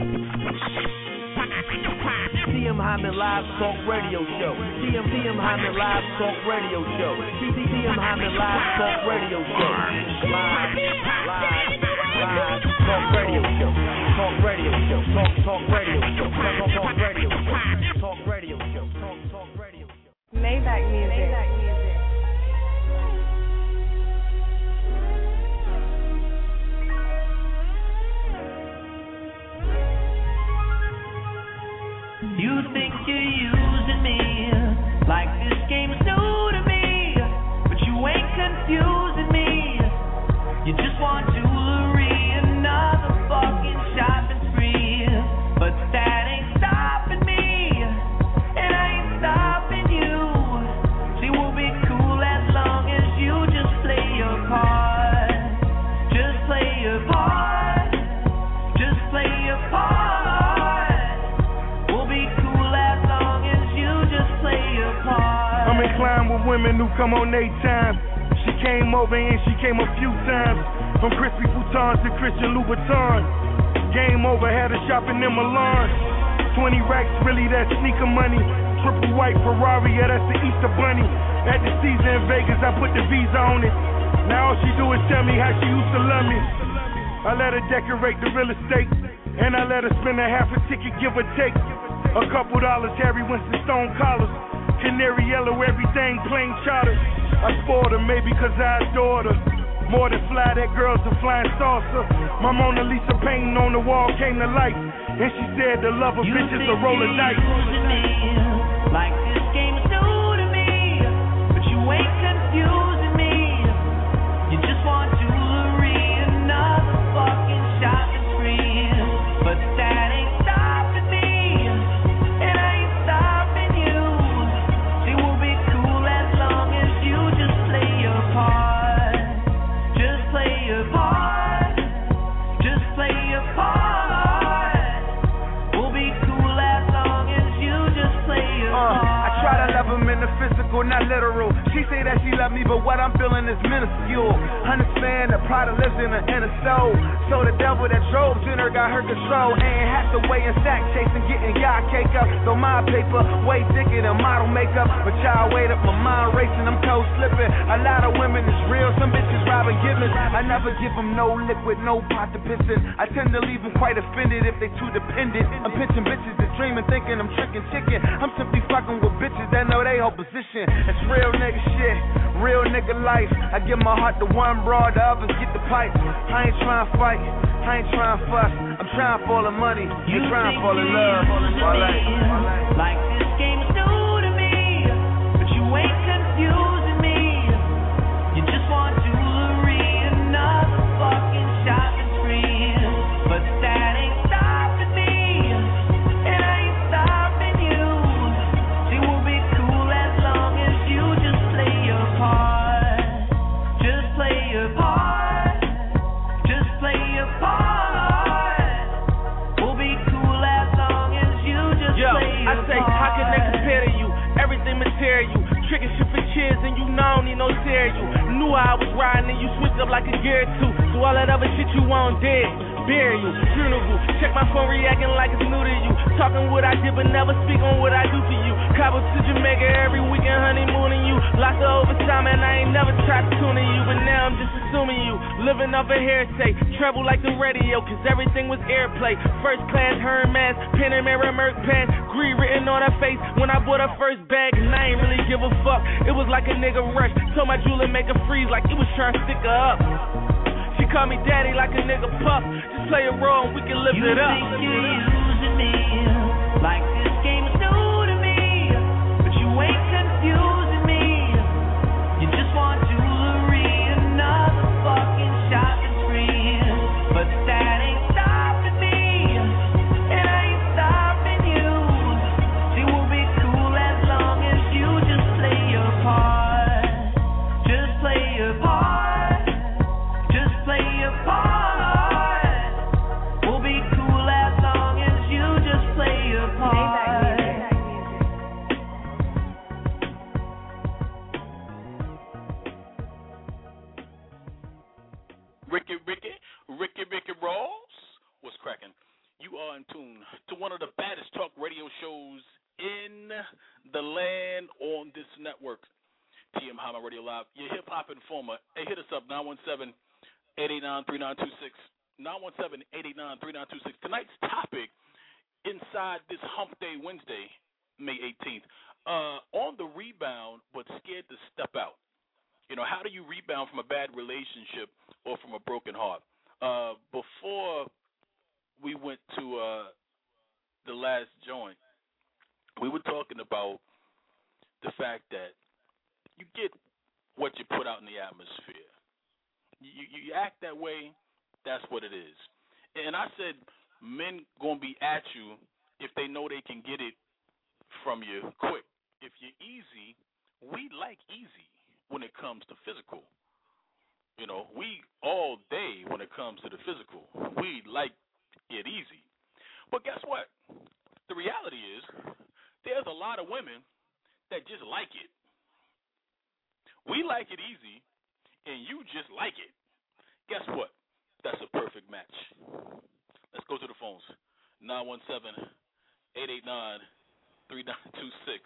TM Hyman Live Talk Radio Show. TM Hyman Live Talk Radio Show. TM Hyman Live Talk Radio Show. Live Talk Radio Show. Talk Radio Show. Talk Radio Show. Talk Radio Show. Talk Radio Show. Talk Radio Show. Maybach music. You think you're using me like this game's new to me, but you ain't confusing me. You just want jewelry, another fucking shopping spree, but that ain't stopping me, and I ain't stopping you. See, we'll be cool as long as you just play your part. Just play your part. Just play your part. I'm inclined with women who come on 8 times. She came over and she came a few times. From crispy futons to Christian Louboutin. Game over, had her shopping in Milan. 20 racks, really that sneaker money. Triple white Ferrari, yeah, that's the Easter bunny. At the season in Vegas, I put the visa on it. Now all she do is tell me how she used to love me. I let her decorate the real estate, and I let her spend a half a ticket, give or take. A couple dollars, Harry Winston Stone collars. Canary yellow, everything plain charter. I spoiled her maybe cause I adored her. More than fly, that girl's a flying saucer. My Mona Lisa painting on the wall came to life. And she said the love of bitches a roll of dice. Like this game is new to me, but you ain't confusing me. You just want jewelry, another fucking shopping spree. But that ain't stopping me, and I ain't stopping you. It will be cool as long as you just play your part. Just play your part. Just play your part. We'll be cool as long as you just play your part. I try to love him in the physical, not literal. She say that she love me, but what I'm feeling is minuscule. Understand the pride that lives in her inner soul. So the devil that drove in her got her control. Ain't have to weigh and sack chasing, getting y'all cake up. Though my paper way thicker than model makeup. But y'all wait up, my mind racing, I'm cold slipping. A lot of women is real, some bitches robbing givens. I never give them no liquid, no pot to piss in. I tend to leave them quite offended if they too dependent. I'm pitching bitches that dreaming, thinking I'm tricking chicken. I'm simply fucking with bitches that know they whole position. It's real nigga shit, real nigga life. I give my heart to one broad, the others get the pipe. I ain't trying to fight, I ain't trying to fuss. I'm trying for the money, you trying for the love. Like this game is new to me, but you ain't confusing me. You just want jewelry, another fucking shopping spree. But that ain't stopping me, and I ain't stopping you. It will be cool as long as you just play your part. Just play your part. Just play your part. We'll be cool as long as you just play your part. I say, how can they compare to you? Everything material. Tricking shit for cheers and you know I don't need no cereal. Knew I was riding and you switched up like a gear too. So all that other shit you want dead. Bury you, funeral. Check my phone reacting like it's new to you. Talking what I did but never speak on what I do for you. Cabo to Jamaica every weekend honeymooning you. Lots of overtime and I ain't never tried to tune you. But now I'm just assuming you. Living off a hearsay. Treble like the radio cause everything was airplay. First class Hermes, Panamera Merc pants. Greed written on her face when I bought her first bag. And I ain't really give a fuck. It was like a nigga rush. Told my jeweler make her freeze like it was trying to stick her up. She call me daddy like a nigga puff. Just play a role and we can lift it up. You think you're using me, like this game is new to me, but you ain't confusing me. You just want jewelry, another fucking shopping spree. But that ain't stopping me, and I ain't stopping you. It will be cool as long as you just play your part. Just play your part. Just play your part. We'll be cool as long as you just play your part. Ricky Rawls, what's cracking? You are in tune to one of the baddest talk radio shows in the land on this network. TM Hyman Radio Live, your hip-hop informer. Hey, hit us up, 917-889-3926. 917-889-3926. Tonight's topic, inside this Hump Day Wednesday, May 18th, on the rebound but scared to step out. You know, how do you rebound from a bad relationship or from a broken heart? Before we went to the last joint, we were talking about the fact that you get what you put out in the atmosphere. You act that way, that's what it is. And I said men going to be at you if they know they can get it from you quick. If you're easy, we like easy when it comes to physical. You know, we all day when it comes to the physical, we like it easy. But guess what? The reality is there's a lot of women that just like it. We like it easy, and you just like it. Guess what? That's a perfect match. Let's go to the phones. 889-3926.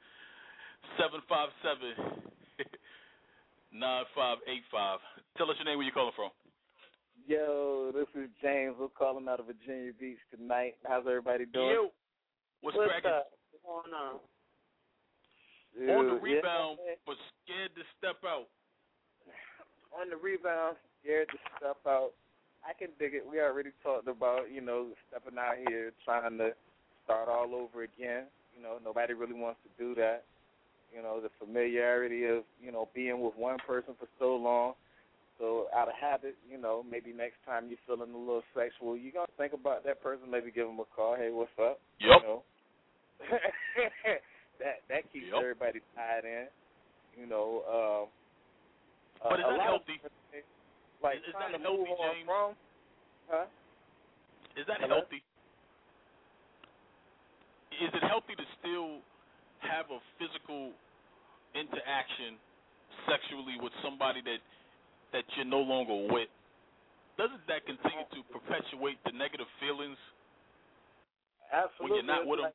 757-9585. Tell us your name, where you calling from. Yo, this is James. We're calling out of Virginia Beach tonight. How's everybody doing? Yo, what's cracking? What's going on? Dude, on the rebound, but scared to step out. On the rebound, scared to step out. I can dig it. We already talked about, stepping out here, trying to start all over again. Nobody really wants to do that. The familiarity of, being with one person for so long. So out of habit, maybe next time you're feeling a little sexual, you're going to think about that person, maybe give them a call. Hey, what's up? Yep. That keeps everybody tied in. But is that healthy? Like is trying that to healthy, move on James? from, huh? Is that healthy? Is it healthy to still have a physical interaction sexually with somebody that you're no longer with? Doesn't that continue to perpetuate the negative feelings? Absolutely. When you're not with them?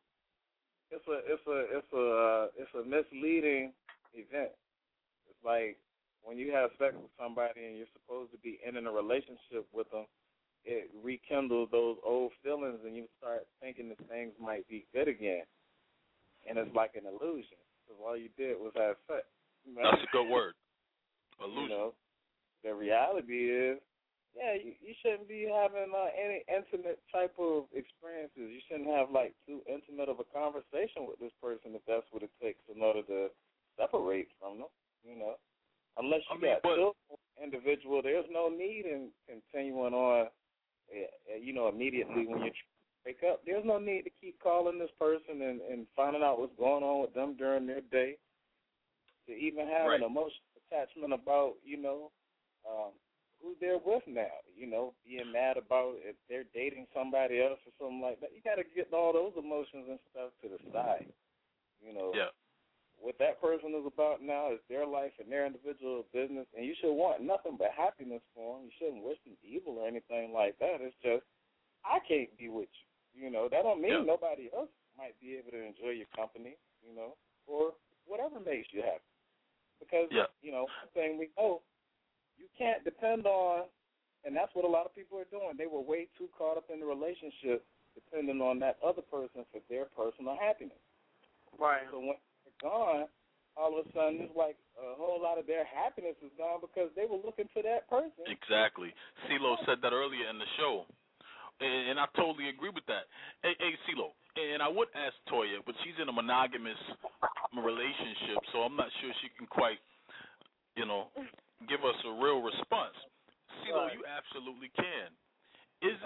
It's a misleading event. It's like when you have sex with somebody and you're supposed to be in a relationship with them, it rekindles those old feelings and you start thinking that things might be good again. And it's like an illusion. Because all you did was have sex. That's a good word. Illusion. The reality is, you shouldn't be having any intimate type of experiences. You shouldn't have, too intimate of a conversation with this person if that's what it takes in order to separate from them, Unless you got still individual, there's no need in continuing on, immediately when you break up. There's no need to keep calling this person and finding out what's going on with them during their day, to even have an emotional attachment about, who they're with now, being mad about if they're dating somebody else or something like that. You got to get all those emotions and stuff to the side, Yeah. What that person is about now is their life and their individual business, and you should want nothing but happiness for them. You shouldn't wish them evil or anything like that. It's just, I can't be with you. That don't mean nobody else might be able to enjoy your company, or whatever makes you happy. Because, one thing we know, you can't depend on, and that's what a lot of people are doing. They were way too caught up in the relationship, depending on that other person for their personal happiness. Right. So when they're gone, all of a sudden it's like a whole lot of their happiness is gone because they were looking to that person. Exactly. CeeLo said that earlier in the show, and I totally agree with that. Hey, CeeLo, and I would ask Toya, but she's in a monogamous relationship, so I'm not sure she can quite, give us a real response. CeeLo, you absolutely can. Is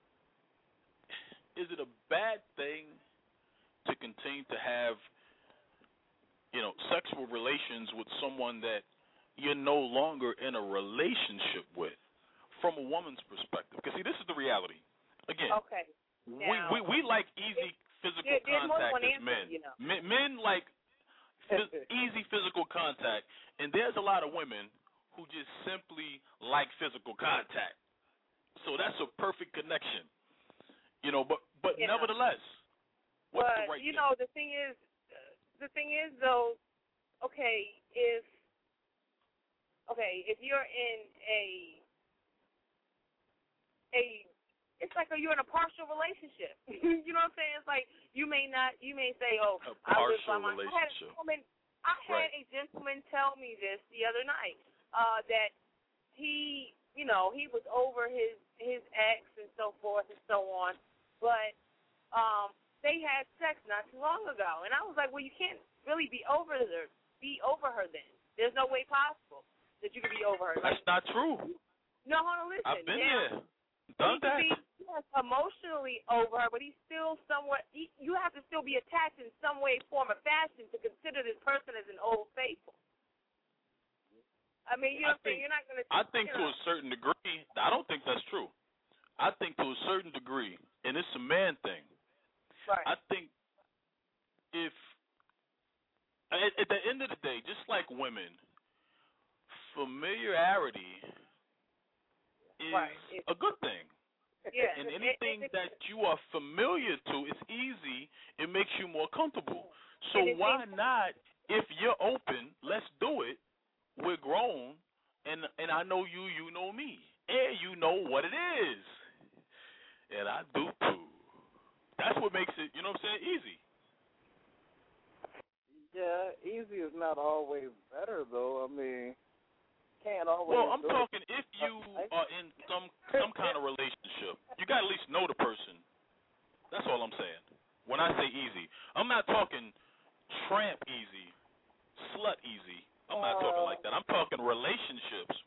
it a bad thing to continue to have, sexual relations with someone that you're no longer in a relationship with, from a woman's perspective? Because, see, this is the reality. Again, we like easy physical contact as men. Men like easy physical contact, and there's a lot of women who just simply like physical contact. So that's a perfect connection. But nevertheless, what's the right thing? The thing is though, if you're in it's like you're in a partial relationship. You know what I'm saying? It's like you may say, a partial relationship. I had a gentleman tell me this the other night, that he was over his ex and so forth and so on, but they had sex not too long ago, and I was like, well, you can't really be over her then. There's no way possible that you could be over her. That's not true. No, hold on, listen. I've been there. Done that. He could be emotionally over her, but he's still somewhat. You have to still be attached in some way, form, or fashion to consider this person as an old faithful. I mean, you're not going to. I think to a certain degree, I don't think that's true. I think to a certain degree, and it's a man thing. Right. I think if at the end of the day, just like women, familiarity is a good thing. Yeah. And anything that you are familiar to is easy. It makes you more comfortable. So why not, if you're open, let's do it. We're grown, and I know you, you know me, and you know what it is. And I do too. That's what makes it, you know what I'm saying, easy. Yeah, easy is not always better, though. I mean, can't always. Well, I'm talking if you are in some kind of relationship, you got to at least know the person. That's all I'm saying. When I say easy, I'm not talking tramp easy, slut easy. I'm not talking like that. I'm talking relationships.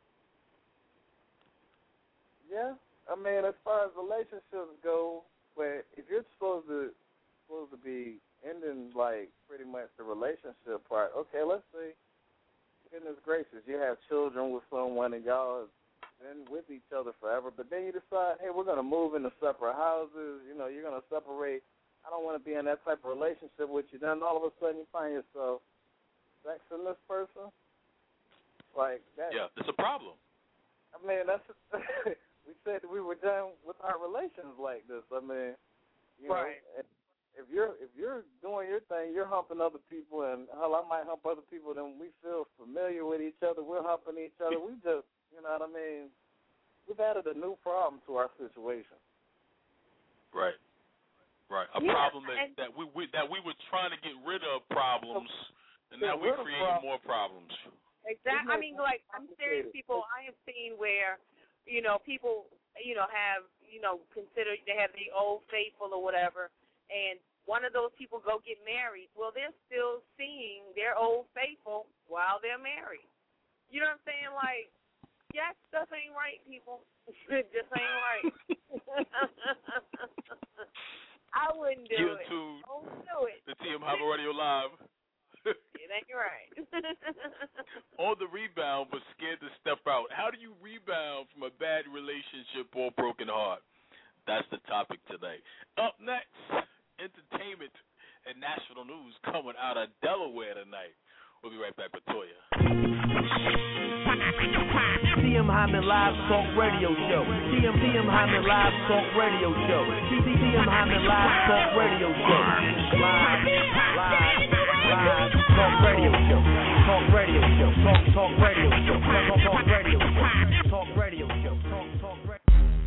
Yeah, I mean, as far as relationships go, where if you're supposed to be ending like pretty much the relationship part, okay, let's say, goodness gracious, you have children with someone and y'all have been with each other forever, but then you decide, hey, we're going to move into separate houses, you know, you're going to separate. I don't want to be in that type of relationship with you. Then all of a sudden you find yourself sexing this person. Like that. Yeah, it's a problem. I mean, that's we said we were done with our relations like this. I mean, you know, if you're doing your thing, you're humping other people, and hell, I might hump other people. Then we feel familiar with each other. We're humping each other. We just, you know what I mean? We've added a new problem to our situation. Right. Right. A problem that we were trying to get rid of problems, and now we're creating more problems. Exactly. I mean, like, I'm serious, people. I have seen where, you know, people, you know, have, you know, consider they have the old faithful or whatever, and one of those people go get married. Well, they're still seeing their old faithful while they're married. You know what I'm saying? Like, yeah, stuff ain't right, people. It just ain't right. I wouldn't do it. Don't do it. The TM Hava Radio Live. It ain't right. On the rebound, but scared to step out. How do you rebound from a bad relationship or broken heart? That's the topic today. Up next, entertainment and national news coming out of Delaware tonight. We'll be right back with Toya. TM Hyman Live Talk Radio Show. TM Hyman Live Talk Radio Show. TM Hyman Live Talk Radio Show. Live Talk Radio Show. Talk Radio Show. Talk Radio Show. Talk Radio Show. Talk Radio Show. Talk Radio.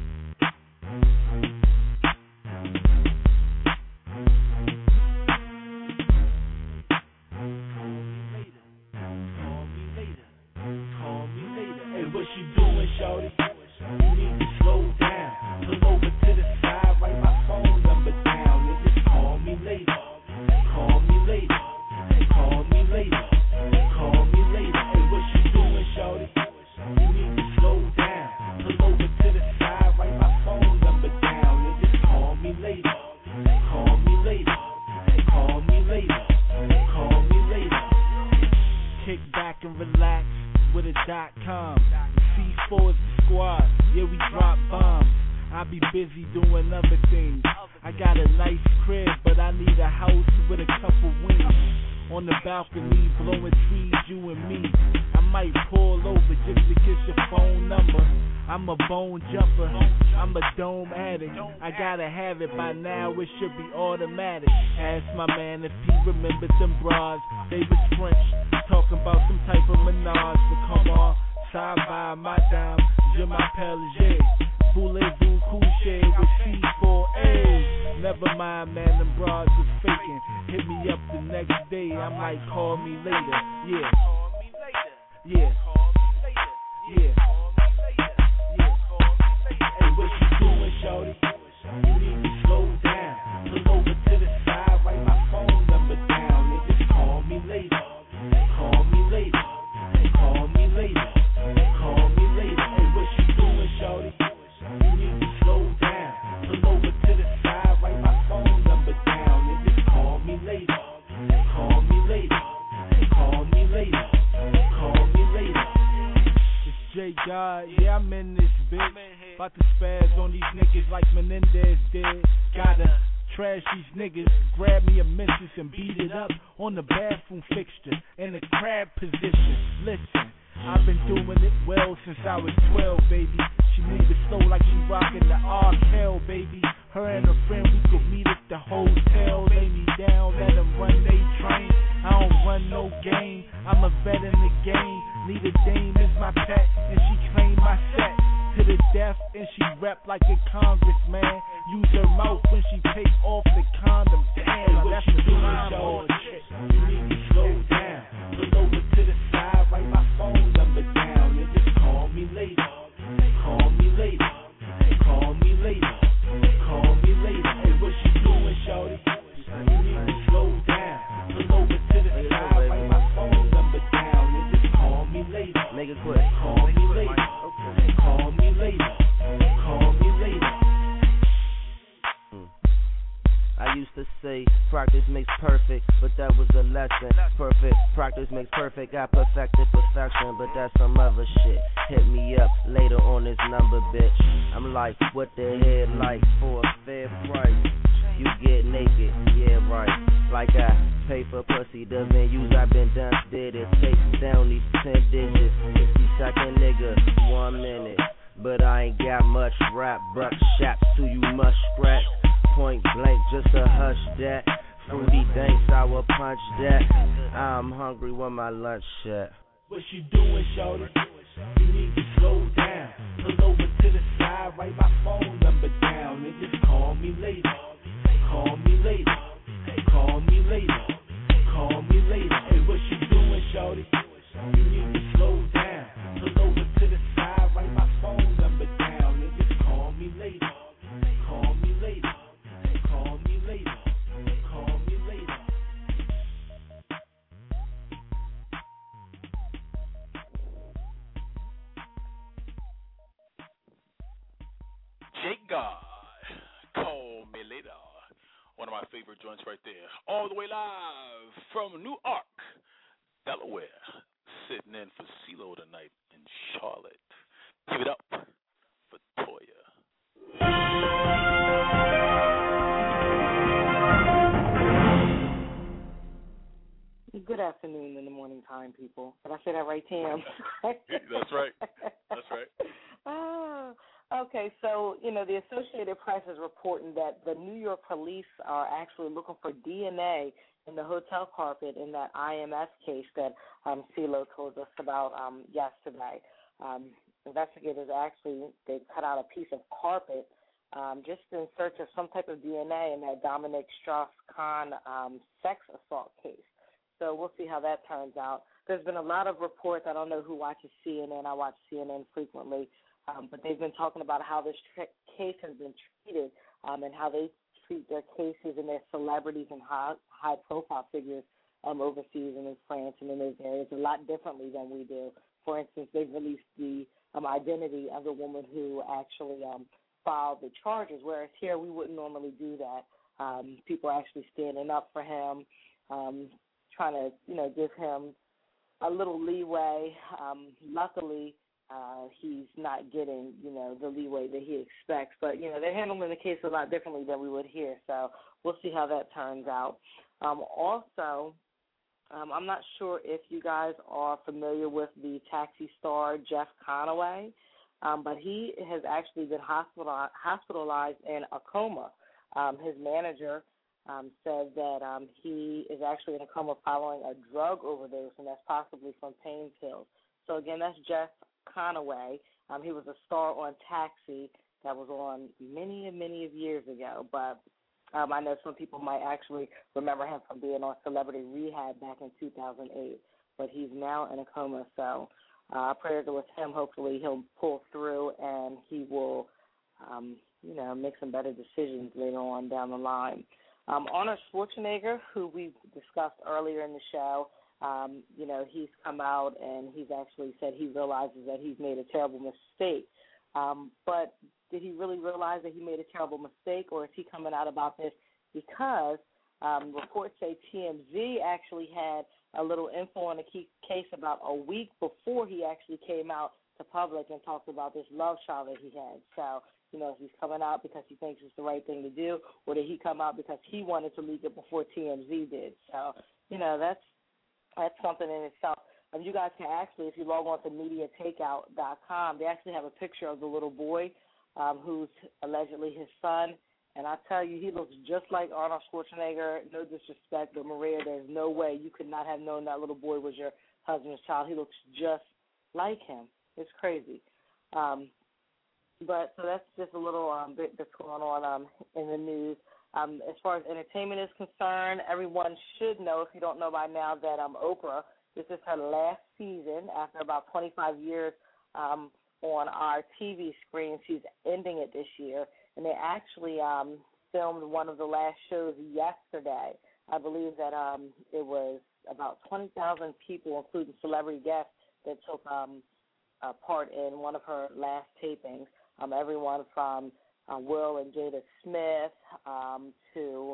What you doing, shorty? You need to slow down. Pull over to the side, write my phone number down, and just call me later. Call me later. Call me later. Call me later. Hey, what you doing, shorty? You need to slow down. Pull over to the side, write my phone number down, and just call me later. Call me later. Call me later. Call me later. Kick back and relax with a .com. C4 is the squad, yeah, we drop bombs. I be busy doing other things. I got a nice crib, but I need a house with a couple wings. On the balcony, blowing trees, you and me. I might pull over just to get your phone number. I'm a bone jumper, I'm a dome addict. I gotta have it by now, it should be automatic. Ask my man if he remembers them bras. They was French, talking about some type of menage. But come on, side by my dame, je m'appelle J. Voulez-vous coucher with C4A? Never mind, man, them bras was faking. Hit me up the next day, I might call me later. Yeah. Yeah. Yeah. Hey, what you doing, shorty? You need to slow down. Pull over to the side, write my phone number down, and just call me later. Call me later. Call me later. Call me later. Hey, what you doing, shorty? You need to slow down. Pull over to the side, write my phone number down, and just call me later. Call me later. Call me later. Call me later. It's J God, yeah, I'm in this bitch. About to spaz on these niggas like Menendez did. Gotta trash these niggas, grab me a menses and beat it up on the bathroom fixture in the crab position. Listen, I've been doing it well since I was 12, baby. She move it slow like she rockin' the Arkell, baby. Her and her friend, we could meet at the hotel. Lay me down, let them run they train. I don't run no game, I'm a vet in the game. Need a dame is my pet, and she claim my set to the death, and she rep like a congressman. Use her mouth when she take off the condom. Damn, that's the line on shit. You need to slow down. Pull over to the side, write my phone number down, and just call me later. Call me later. Call me later. Call me later. Hey, what you doing, shorty? You need to slow down. Pull over to the side, write my phone number down, and just call me later. Make it quick. Call me later. Call me later. Call me later. I used to say practice makes perfect, but that was a lesson. Perfect practice makes perfect. I perfected perfection, but that's some other shit. Hit me up later on this number, bitch. I'm like, what the head like for a fair price? You get naked, yeah right. Like I pay for pussy, the venues I've been done did it. Take down these 10 digits, 60-second nigga, 1 minute. But I ain't got much rap, but shaps to you must scratch. Point blank, just a hush that. Fruity dank, sour punch that. I'm hungry when my lunch at. What you doing, shorty? You need to slow down. Pull over to the side, write my phone number down, and just call me later. Call me later. Call me later. Call me later. Hey, what you doing, shorty? You need to slow down. Pull over to the side, write my phone number down, and just call me later. Call me later. Call me later. Call me later. Jake God, call me later. One of my favorite joints right there. All the way live from Newark, Delaware. Sitting in for CeeLo tonight in Charlotte. Give it up for Toya. Good afternoon in the morning time, people. Did I say that right, Tim? That's right. That's right. Okay, so, the Associated Press is reporting that the New York police are actually looking for DNA in the hotel carpet in that IMS case that CeeLo told us about yesterday. Investigators they cut out a piece of carpet just in search of some type of DNA in that Dominic Strauss-Kahn sex assault case. So we'll see how that turns out. There's been a lot of reports. I don't know who watches CNN. I watch CNN frequently. But they've been talking about how this case has been treated and how they treat their cases and their celebrities and high-profile figures overseas and in France and in those areas a lot differently than we do. For instance, they've released the identity of the woman who actually filed the charges, whereas here we wouldn't normally do that. People are actually standing up for him, trying to, give him a little leeway. Luckily, he's not getting, the leeway that he expects. But, they're handling the case a lot differently than we would here. So we'll see how that turns out. Also, I'm not sure if you guys are familiar with the taxi star Jeff Conaway, but he has actually been hospitalized in a coma. His manager said that he is actually in a coma following a drug overdose, and that's possibly from pain pills. So, again, that's Jeff Conaway. He was a star on Taxi that was on many years ago, but I know some people might actually remember him from being on Celebrity Rehab back in 2008, but he's now in a coma. So prayers are with him. Hopefully he'll pull through and he will, make some better decisions later on down the line. Arnold Schwarzenegger, who we discussed earlier in the show, he's come out and he's actually said he realizes that he's made a terrible mistake. But did he really realize that he made a terrible mistake, or is he coming out about this because reports say TMZ actually had a little info on the case about a week before he actually came out to public and talked about this love child that he had. So, if he's coming out because he thinks it's the right thing to do, or did he come out because he wanted to leak it before TMZ did? So, that's something in itself. you guys can actually, if you log on to MediaTakeout.com, they actually have a picture of the little boy who's allegedly his son. And I tell you, he looks just like Arnold Schwarzenegger. No disrespect, but Maria, there's no way you could not have known that little boy was your husband's child. He looks just like him. It's crazy. But so that's just a little bit that's going on in the news. As far as entertainment is concerned, everyone should know, if you don't know by now, that Oprah, this is her last season after about 25 years on our TV screen. She's ending it this year. And they actually filmed one of the last shows yesterday. I believe that it was about 20,000 people, including celebrity guests, that took part in one of her last tapings. Everyone from Will and Jada Smith to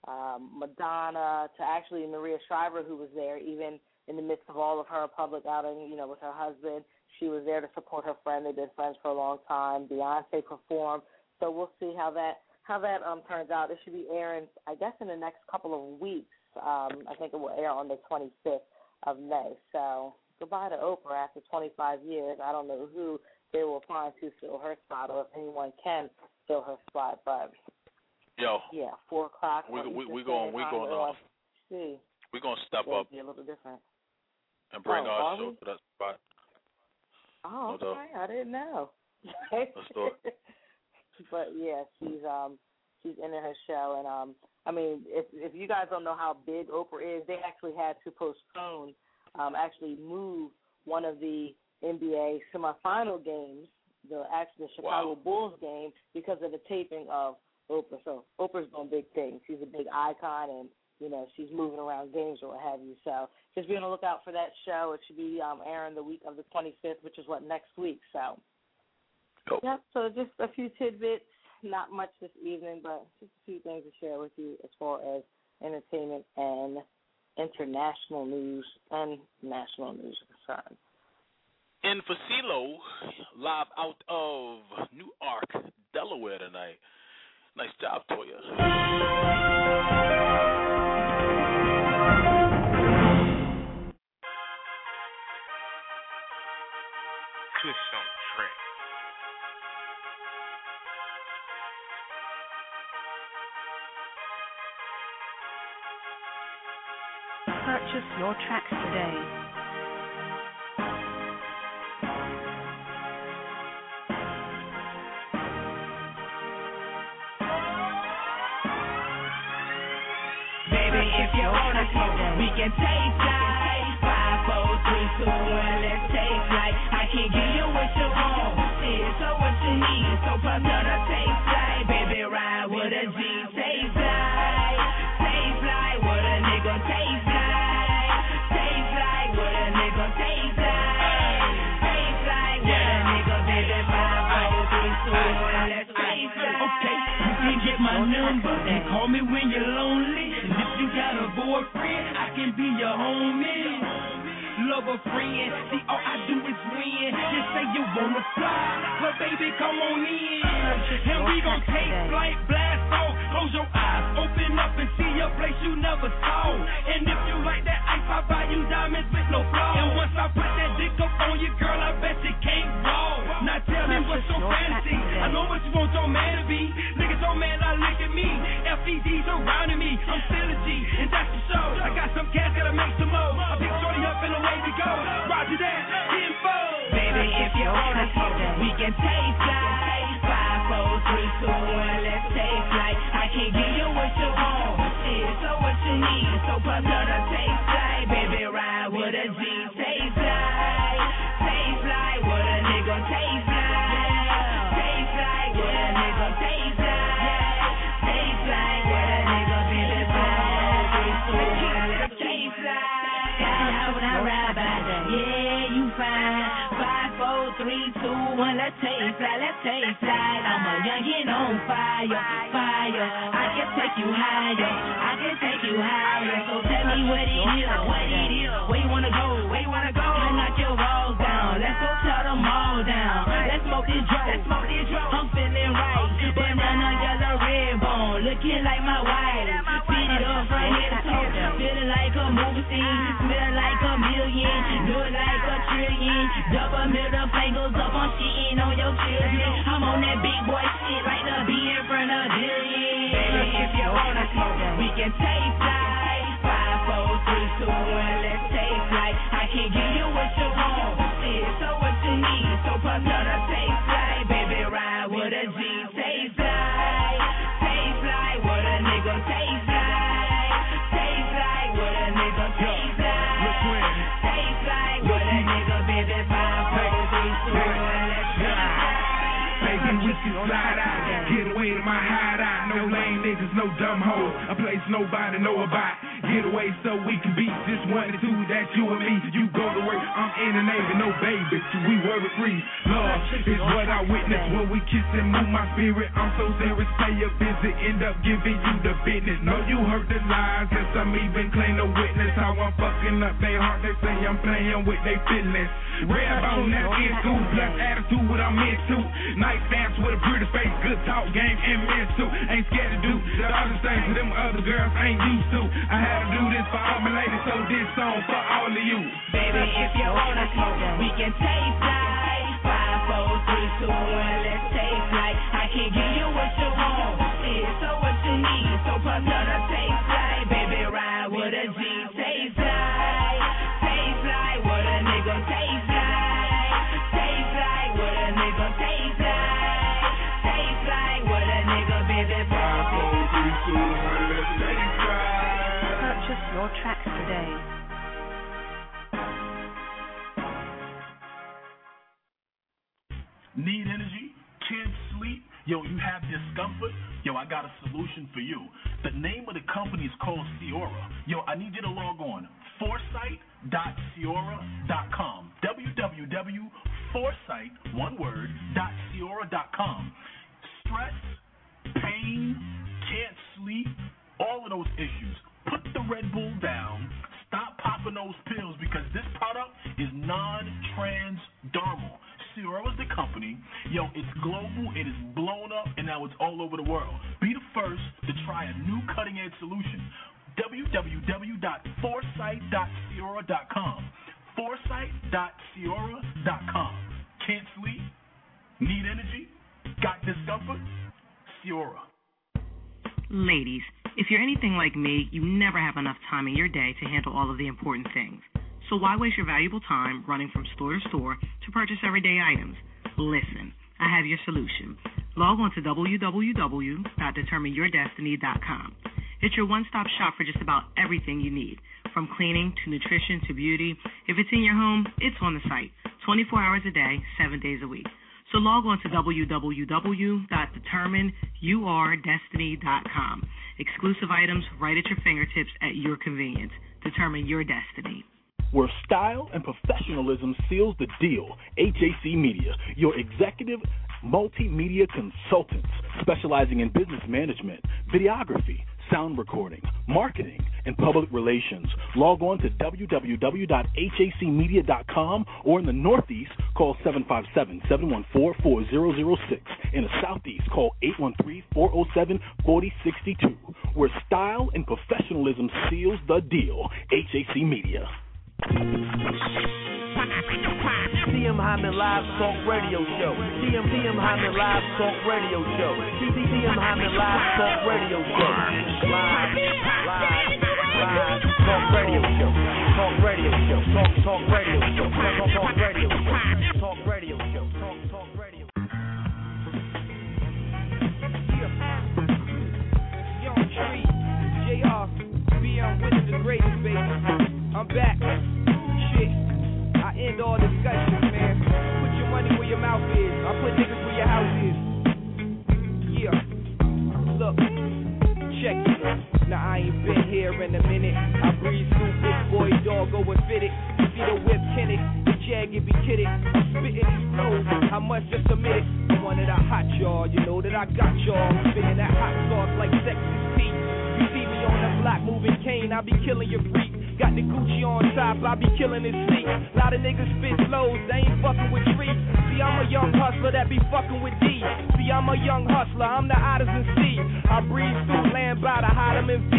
Madonna to actually Maria Shriver, who was there even in the midst of all of her public outing, with her husband. She was there to support her friend. They've been friends for a long time. Beyonce performed. So we'll see how that turns out. It should be airing, I guess, in the next couple of weeks. I think it will air on the 25th of May. So goodbye to Oprah after 25 years. I don't know who they will find to fill her spot, or if anyone can fill her spot. But yeah, 4 o'clock. We're going off. See, we're going to step up. Be a little different. And bring our show to that spot. Oh, okay. I didn't know. Let's do it. But yeah, she's in her show, and I mean, if you guys don't know how big Oprah is, they actually had to postpone, move one of the NBA semifinal games, the Chicago Bulls game, because of the taping of Oprah. So Oprah's doing big things. She's a big icon, and she's moving around games or what have you. So just be on the lookout for that show. It should be airing the week of the 25th, which is next week. So. Cool. Yep, so just a few tidbits, not much this evening, but just a few things to share with you as far as entertainment and international news and national news are concerned. In Facilo, live out of Newark, Delaware tonight. Nice job, Toya. Kush on track. Purchase your tracks today. Baby, if you wanna smoke, we can take flight. 5, 4, 3, 2, 1, let's take flight. I can give you what you want, shit, so what you need. So pop to the take flight, baby, ride with a G. Take flight, with a nigga, take flight. Take flight with a nigga, take flight. Take flight with a nigga, baby, 5, 4, 3, 2, 1, let's take flight. Okay, you can get my number and call me when you're lonely. And if you got a boyfriend, I can be your homie. Love a friend, see all I do is win. You say you wanna fly, but baby come on in. And we gon' take flight, blast off. Close your eyes, open up and see a place you never saw. And if you like that ice, I buy you diamonds with no flaw. And once I put that dick up on you, girl, I bet you can't roll. Now tell me what's so fancy. I know what you want your man to be. Niggas so mad, I look at me. FED surrounding me, I'm still a G, and that's the show. I got some cash, gotta make some more. I pick shorty up and away we go. Roger that, info. Baby, if you wanna smoke, we can take flight. 5, 4, 3, 2, 1, let's take flight. I can give you what you want, shit, so what you need. So pop to the take flight, baby, ride with a G. Take flight with a nigga, take flight. Take flight with a nigga, take flight. Take flight with a nigga, baby, 5, 4, 3, 2, 1, let's take flight. How when I ride by, yeah, you fine. 5, 4, 3, 2, 1, let's take flight, let's take flight. I'm a youngin' on fire. I can take you higher. So tell me what it is. Where you wanna go? I knock your walls down. Let's go tear them all down. Let's smoke this dro. I'm feeling right. Banana, yellow, red bone, looking like my wife. Beat it up from head to toe. Feeling like a movie scene. Smelling like a million. Do it I'm shitting on your children. I'm on that big boy shit like the be in front of Dillian. Baby, if you wanna smoke, we can take flight. 5, 4, 3, 2, 1, let's take flight. I can give you what you want, shit, so what you need. So pop on a take flight, baby, ride with a G. Take flight, what a nigga take flight. Take flight, what a nigga take flight. Take flight, what a nigga, baby, 5, 4, 3, 2, 1, let's go. Baby, we can slide out, get away to my hideout. No lame niggas, no dumb hoes, a place nobody know about. Get away so we can be just 1 and 2, that's you and me. You go to work, I'm in the Navy, no baby, we worry free. Love is what I witness when we kiss and move my spirit. I'm so serious, pay a visit, end up giving you the business. No, you heard the lies, and some even claim to witness how I'm fucking up they heart. They say I'm playing with their feelings. Red bone, that's in school, plus attitude, what I'm into. Nice dance with a pretty face, good talk, game, and mental. Ain't scared to do the other things that them other girls ain't used to. I had to do this for all my ladies, so this song for all of you. Baby, if you wanna smoke, we can take flight. 5, 4, 3, 2, 1, let's take flight. I can give you what you want, shit, so what you need. So pop on a take flight, baby, ride with a G. Take flight, what a nigga take flight. Take flight, what a nigga take flight. Take flight, what a nigga, baby, 5, 4, 3, 2, 1, let's take flight. Purchase your tracks today. Need energy? Can't sleep? Yo, you have discomfort? Yo, I got a solution for you. The name of the company is called Ciora. Yo, I need you to log on. Foresight.ciora.com. www.foresight.ciora.com. Stress, pain, can't sleep, all of those issues. Put the Red Bull down. Stop popping those pills because this product is non-transdermal. Ciora is the company. Yo, it's global, it is blown up, and now it's all over the world. Be the first to try a new cutting-edge solution. www.foresight.ciora.com. Foresight.ciora.com. Can't sleep? Need energy? Got discomfort? Ciora. Ladies, if you're anything like me, you never have enough time in your day to handle all of the important things. So why waste your valuable time running from store to store to purchase everyday items? Listen, I have your solution. Log on to www.determineyourdestiny.com. It's your one-stop shop for just about everything you need, from cleaning to nutrition to beauty. If it's in your home, it's on the site, 24 hours a day, 7 days a week. So log on to www.determineyourdestiny.com. Exclusive items right at your fingertips at your convenience. Determine your destiny. Where style and professionalism seals the deal, HAC Media, your executive multimedia consultants specializing in business management, videography, sound recording, marketing, and public relations. Log on to www.hacmedia.com, or in the Northeast, call 757-714-4006. In the Southeast, call 813-407-4062. Where style and professionalism seals the deal, HAC Media. CM Hyman Live Talk Radio Show. CM Hyman Live Talk Radio Show. CM Hyman Live Talk Radio Show. Live Talk Radio Show. Talk Radio Show. Talk Radio Show. Talk Radio Show. Talk Radio Show. Talk Radio. Young Tree, JR, beyond winning the greatest, baby. I'm back. Shit, I end all discussions, man. Put your money where your mouth is. I put niggas where your house is. Yeah. Look, check it. Now I ain't been here in a minute. I breeze through big boy dog, go and fit it. See the whip, can it? The jag, it be kidding. I'm spitting these flows, I must just admit it. I'm one of the hot y'all, you know that I got y'all. Spinning that hot sauce like Texas Pete. You see me on the block moving cane, I be killing your freak. Got the Gucci on top, I be killing his sleep. Lot of niggas spit flows, they ain't fucking with streets. See, I'm a young hustler that be fucking with D. See, I'm a young hustler, I'm the otters in C. I breeze through land by the Hotham and V.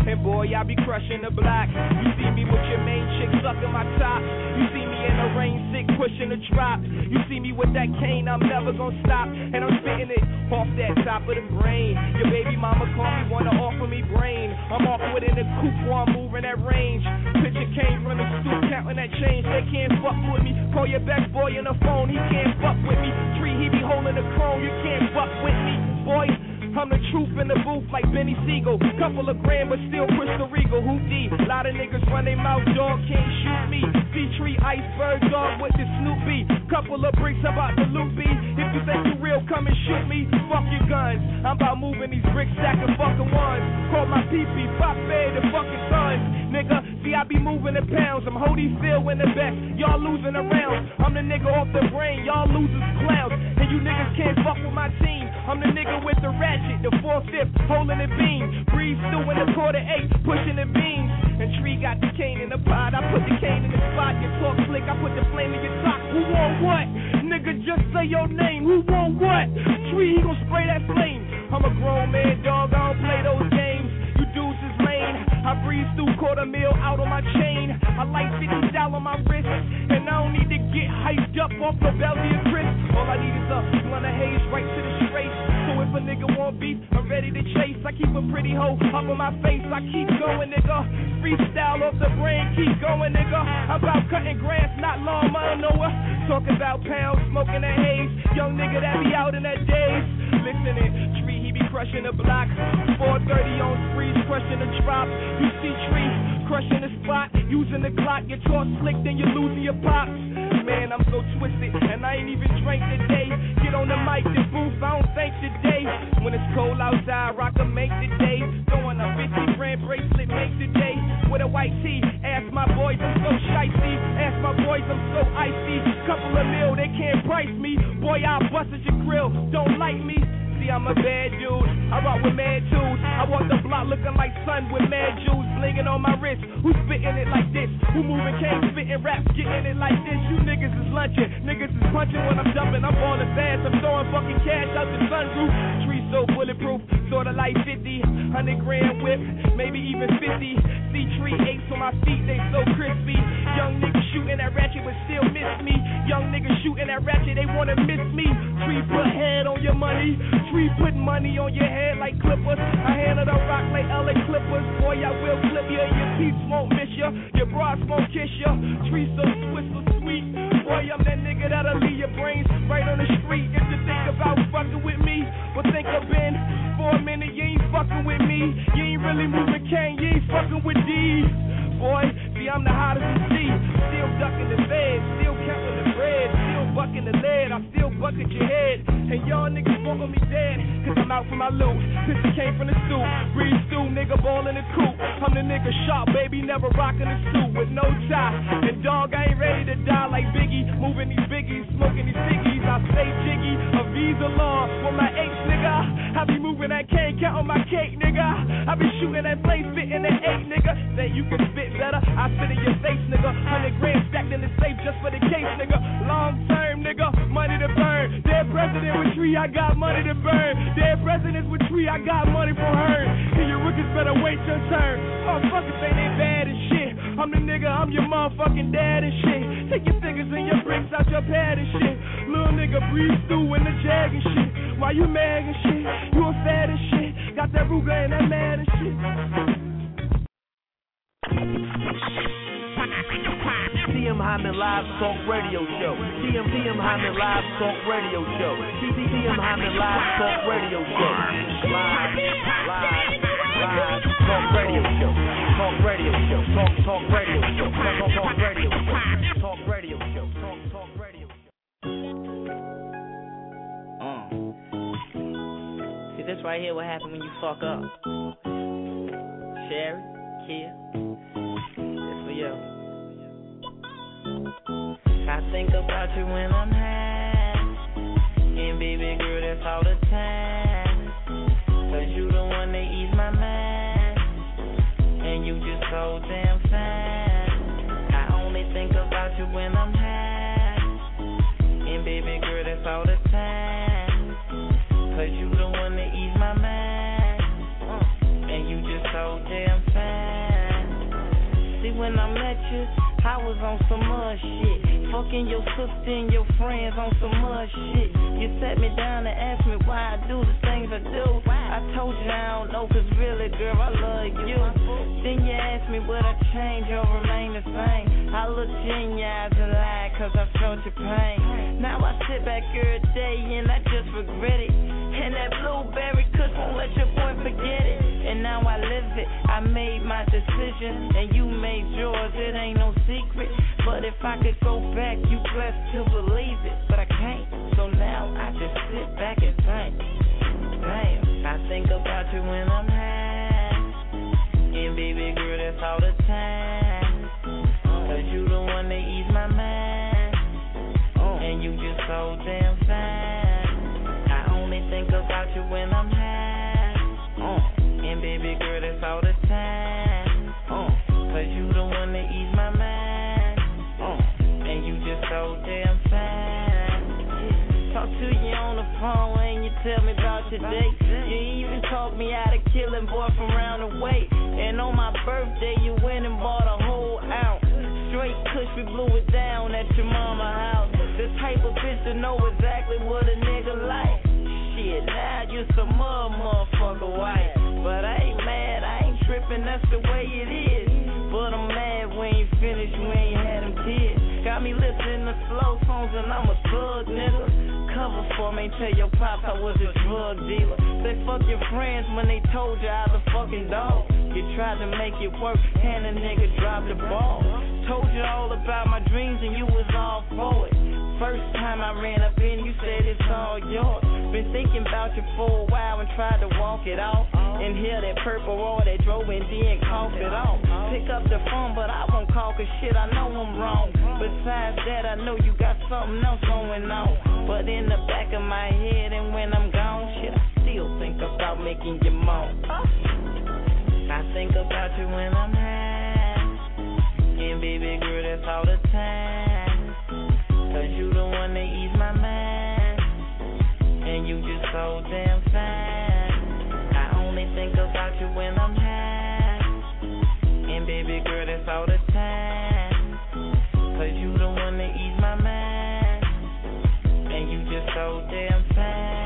And boy, I be crushing the block. You see me with your main chick sucking my top. You see me in the rain sick pushing the drop. You see me with that cane, I'm never gonna stop. And I'm spitting it off that top of the brain. Your baby mama call me, wanna offer me brain. I'm awkward in the coupe while I'm moving that range. Picture came from the stoop, counting that change. They can't fuck with me. Call your best boy on the phone, he can't fuck with me. Tree, he be holding the chrome, you can't fuck with me. Boy, I'm the truth in the booth like Benny Siegel. Couple of grand, but still Crystal Regal. Who D? Lot of niggas run their mouth, dog can't shoot me. C-Tree, iceberg, dog with the Snoopy. Couple of bricks about the loopy. If you think you real, come and shoot me. Fuck your guns. I'm about moving these bricks, stacking fucking ones. Call my PP, pop bed, the fucking sons. Nigga, see I be moving the pounds. I'm Holyfield in the best. Y'all losing the rounds. I'm the nigga off the brain. Y'all losers clowns. And you niggas can't fuck with my team. I'm the nigga with the ratchet, the 4/5, holding the beam. Breeze through in the quarter 8, pushing the beams. And Tree got the cane in the pot. I put the cane in the spot. You talk slick, I put the flame in your sock. Who want what? Nigga, just say your name. Who want what? Tree, he gon' spray that flame. I'm a grown man, dog. I don't play those games. You dudes is lame. I breeze through $250,000 out on my chain. I like 50 on my wrist. And I don't need to get hyped up off the belly of Chris. All I need is a blunt of haze right to the straight. So if a nigga want beef, I'm ready to chase. I keep a pretty hoe up on my face. I keep going, nigga. Freestyle off the brain, keep going, nigga. I'm about cutting grass, not lawn mower. Talking about pounds, smoking that haze. Young nigga that be out in that days. Listening, Tree, he be crushing the block. 430 on Sprees, crushing the drop. You see Tree, crushing the spot. Using the clock, you talk slick, then you losing your pops. Man, I'm so twisted, and I ain't even drank today. Get on the mic, the booth, I don't think today. When it's cold outside, rock make the day. Throwing a 50 grand bracelet, make the day. With a white tee, ask my boys, I'm so shicey. Ask my boys, I'm so icy. Couple of mil, they can't price me. Boy, I'll bust at your grill, don't like me. See, I'm a bad dude, I rock with mad tools. I walk the block looking like sun with mad jewels blinging on my wrist. Who's spitting it like this? Who moving cane, spitting rap, getting it like this? You niggas is lunching, niggas is punching when I'm jumping. I'm falling fast, I'm throwing fucking cash out the sunroof. Tree so bulletproof, sorta like 50, 100 grand whip, maybe even 50. See Tree aches on my feet, they so crispy. Young niggas shooting that ratchet but still miss me. Young niggas shooting that ratchet, they wanna miss me. Tree put head on your money. Tree put money on your head like clippers. I handle the rock like LA Clippers. Boy, I will flip ya. Your teeth won't miss ya. Your bras won't kiss ya. Tree so sweet, so sweet. Boy, I'm that nigga that'll leave your brains right on the street. If you think about fucking with me, well think I've been for a minute. You ain't fucking with me. You ain't really moving cane. You ain't fucking with D. Boy, see I'm the hottest MC. Still ducking the bed. Still counting the bread. Still bucking the lead. I still bucket your head. And y'all niggas fuck with me dead, cause I'm out for my loot. Pistol came from the stoop, breeze through, nigga ball in the coop. I'm the nigga sharp, baby, never rockin' a suit with no tie. And dog, I ain't ready to die like Biggie. Moving these biggies, smoking these ciggies. I stay jiggy, a Visa law with my H, nigga. I be moving that cane, counting my cake, nigga. I be shooting that flame, spitting that 8, nigga. Say you can spit better, I spit in your face, nigga. 100 grand stacked in the safe just for the case, nigga. Long term, nigga, money to burn. Dead president with Tree, I got money to burn. Dead presidents with Tree, I got money for her. And your rookies better wait your turn. Motherfuckers say they bad as shit. I'm the nigga, I'm your motherfucking dad and shit. Take your fingers and your bricks out your pad and shit. Little nigga breathe through in the jag and shit. Why you mad and shit? You a fat and shit. Got that Ruger and that mad and shit. TM Hyman Live Talk Radio Show. TM Hyman Live Talk Radio Show. TM Hyman Live Talk Radio Show. Live Talk Radio Show. Talk Radio Show. Talk Radio Show. Talk Radio Show. Talk Radio Show. Talk Radio Show. See, this right here what happened when you fuck up. Sherry, Kia, this for you. I think about you when I'm high, and baby girl, that's all the time. Cause you the one that ease my mind, and you just so damn fine. I only think about you when I'm high, and baby girl, that's all the time. Cause you the one that ease my mind, and you just so damn fine. you, I was on some mud shit. Fucking your sister and your friends on some mud shit. You sat me down and asked me why I do the things I do. I told you I don't know, cause really, girl, I love you. Then you asked me would I change or remain the same. I looked you in your eyes and lied, cause I felt your pain. Now I sit back every day and I just regret it. And that blueberry kush won't let your boy forget it. And now I live it, I made my decision, and you made yours, it ain't no secret. But if I could go back, you blessed to believe it. But I can't, so now I just sit back and think. Damn, I think about you when I'm high. And baby girl, that's all the time. Cause you the one that ease my mind. And you just so damn fine. I only think about you when I'm high. And baby girl, that's all the time. Cause you the one that ease my mind. And you just so damn fine. Talk to you on the phone and you tell me about your day. You even talk me out of killing boy from round the way. And on my birthday you went and bought a whole ounce. Straight kush, we blew it down at your mama house. The type of bitch to know exactly what a nigga like. Shit, now you some motherfucker white. But I ain't mad, I ain't tripping, that's the way it is. But I'm mad we ain't finished, we ain't had them kids. Got me listening to slow songs and I'm a thug, nigga. Cover for me, tell your pops I was a drug dealer. Say fuck your friends when they told you I was a fucking dog. You tried to make it work and a nigga dropped the ball. Told you all about my dreams and you was all for it. First time I ran up in, you said it's all yours. Been thinking about you for a while and tried to walk it off. And hear that purple roar that drove and then cough it off. Pick up the phone, but I won't call cause shit, I know I'm wrong. Besides that, I know you got something else going on. But in the back of my head and when I'm gone, shit, I still think about making you moan. I think about you when I'm high. And baby girl, that's all the time. Cause you the one that ease my mind. And you just so damn fine. I only think about you when I'm high. And baby girl, that's all the time. Cause you the one that ease my mind. And you just so damn fine.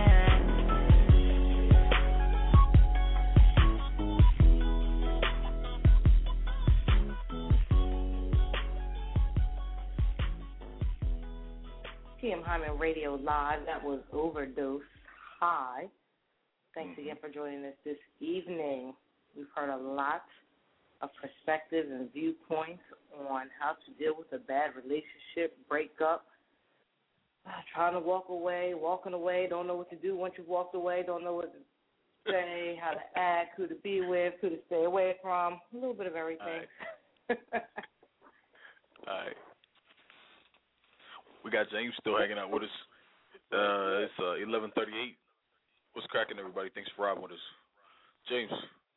TM Hyman Radio Live. That was Overdose High. Thanks again for joining us this evening. We've heard a lot of perspectives and viewpoints on how to deal with a bad relationship, breakup, trying to walk away, walking away, don't know what to do once you've walked away, don't know what to say, how to act, who to be with, who to stay away from, a little bit of everything. All right. We got James still hanging out with us. It's 11:38. What's cracking, everybody? Thanks for riding with us. James.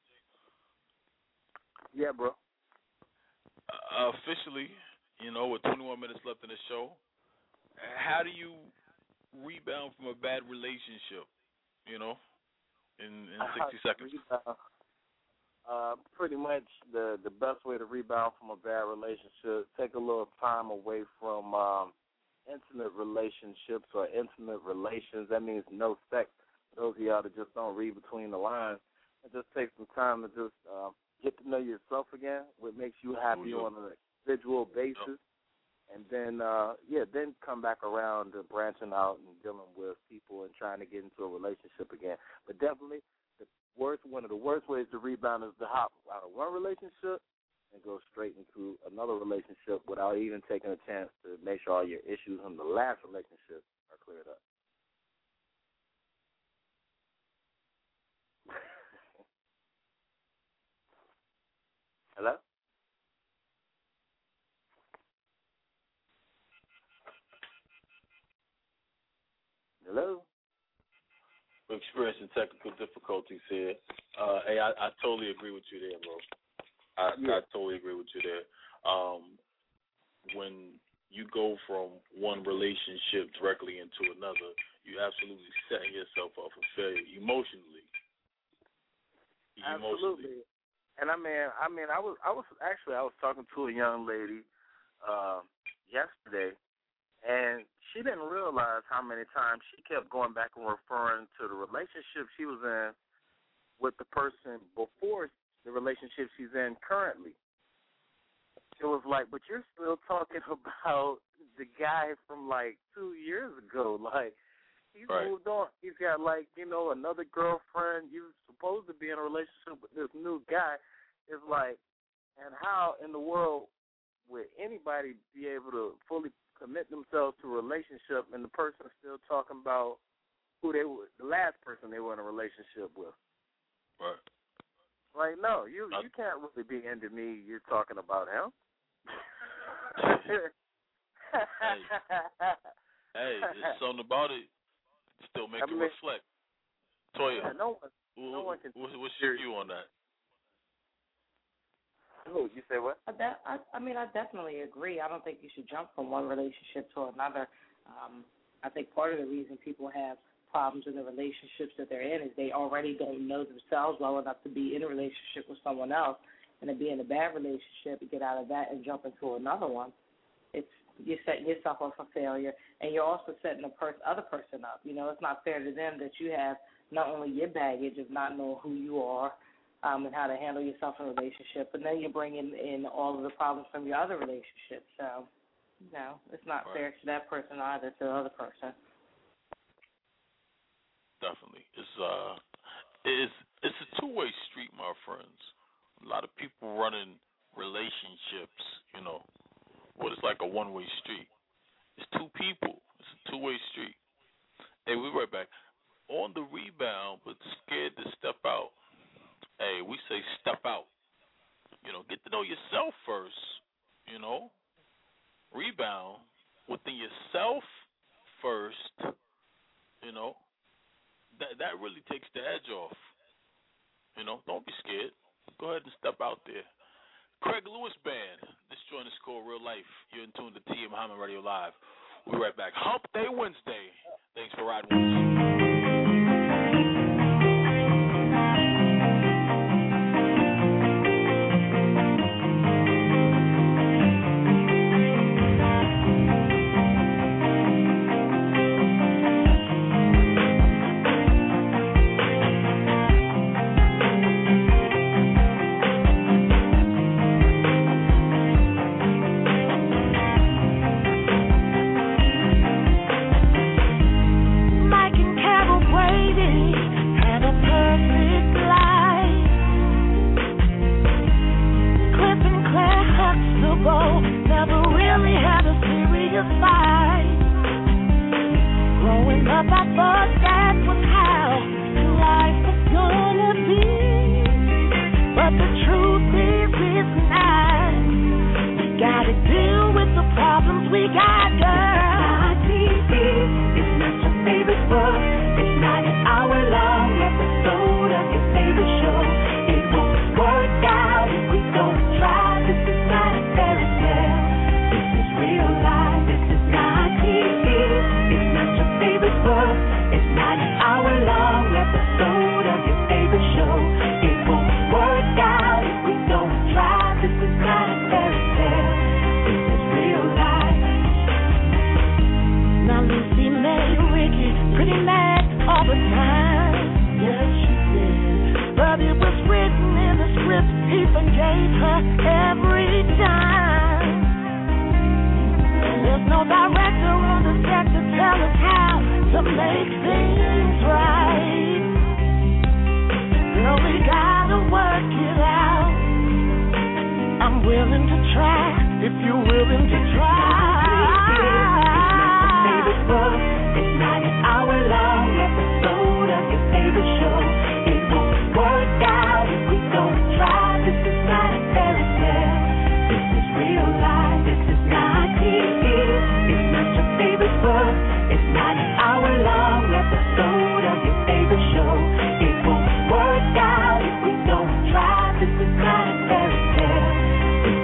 Yeah, bro. Officially, with 21 minutes left in the show, how do you rebound from a bad relationship, in 60 seconds? Pretty much the best way to rebound from a bad relationship, take a little time away from intimate relationships or intimate relations. That means no sex. Those of y'all that just don't read between the lines, and just take some time to just get to know yourself again, what makes you happy on an individual basis, and then then come back around to branching out and dealing with people and trying to get into a relationship again. But definitely, one of the worst ways to rebound is to hop out of one relationship and go straight into another relationship without even taking a chance to make sure all your issues in the last relationship are cleared up. Hello? Hello? We're experiencing technical difficulties here. Hey, I totally agree with you there, bro. I totally agree with you there. When you go from one relationship directly into another, you absolutely setting yourself up for failure emotionally. Absolutely. And I was talking to a young lady yesterday, and she didn't realize how many times she kept going back and referring to the relationship she was in with the person before the relationship she's in currently. It was like, but you're still talking about the guy from like 2 years ago. Like, he's moved on. He's got like, another girlfriend. You're supposed to be in a relationship with this new guy. It's like, and how in the world would anybody be able to fully commit themselves to a relationship and the person still talking about who they were, the last person they were in a relationship with? Right. Like, no, you can't really be into me. You're talking about him. Hey, there's something about it. Still make you reflect. Toya, yeah, no one can. What's your view on that? Oh, you say what? I definitely agree. I don't think you should jump from one relationship to another. I think part of the reason people have problems in the relationships that they're in is they already don't know themselves well enough to be in a relationship with someone else, and to be in a bad relationship and get out of that and jump into another one. You're setting yourself up for failure, and you're also setting the other person up. It's not fair to them that you have not only your baggage of not knowing who you are and how to handle yourself in a relationship, but then you're bringing in all of the problems from your other relationships. So, it's not fair to that person either, to the other person. Definitely. It's a two-way street, my friends. A lot of people running relationships, it's like a one-way street. It's two people. It's a two-way street. Hey, we'll be right back. On the rebound, but scared to step out. Hey, we say step out. Get to know yourself first, Rebound within yourself first, That really takes the edge off. Don't be scared. Go ahead and step out there. Craig Lewis Band. This joint is called Real Life. You're in tune to T.M. Hyman Radio Live. We'll be right back. Hump Day Wednesday. Thanks for riding with us.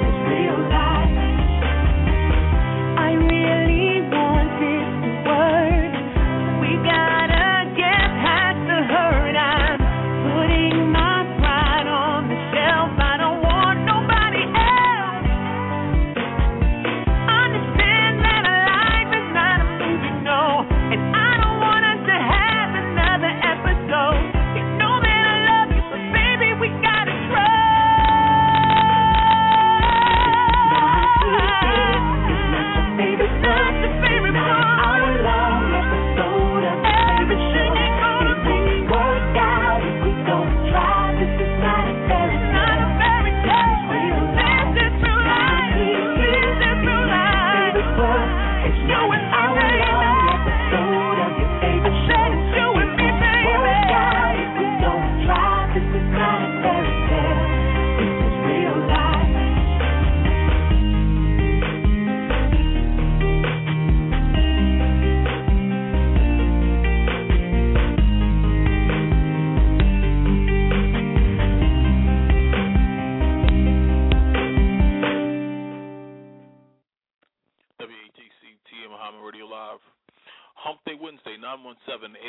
I really want this to work.